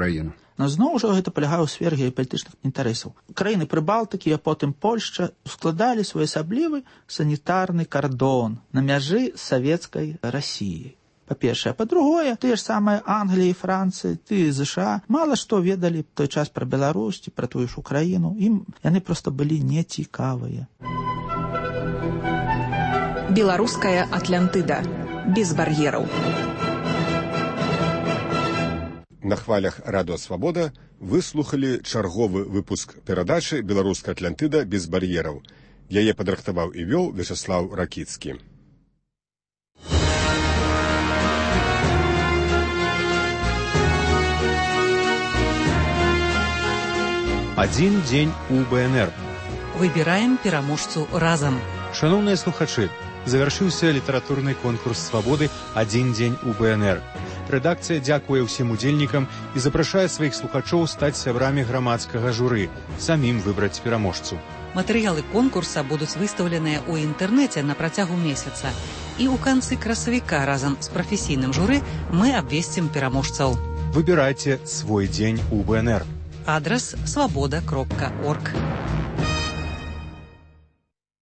Но зноў жа гэта палягае ў сферы геапалітычных інтарэсаў. Краіны Прыбалтыкі, а потым Польшча складалі своеасаблівы санітарны кардон на мяжы з савецкай Расіяй. Па-першае. Па-другое, тыя ж самыя Англія і Францыя, тыя ЗША мала што ведалі той час пра Беларусь ці пра тую ж Украіну. Ім яны проста былі нецікавыя. Беларуская Атлантыда. Без бар'ераў. На хвалях Радыё Свабода вы слухалі чарговы выпуск перадачы «Беларуская Атлантыда без бар'ераў». Яе падрыхтаваў і вёў Вячаслаў Ракіцкі. Адзін дзень у БНР. Выбіраем пераможцу разам. Шановныя слухачы, завяршыўся літаратурны конкурс «Свабоды. Адзін дзень у БНР». Рэдакцыя дзякуе ўсім удзельнікам і запрашае сваіх слухачоў стаць сябрамі грамадскага журы, самім выбраць пераможцу. Матэрыялы конкурса будуць выстаўленыя ў інтэрнэце на працягу месяца. І ў канцы красавіка разам з прафесійным журы мы абвесцім пераможцаў. Выбірайце свой дзень у БНР. Адрас свабода.орг.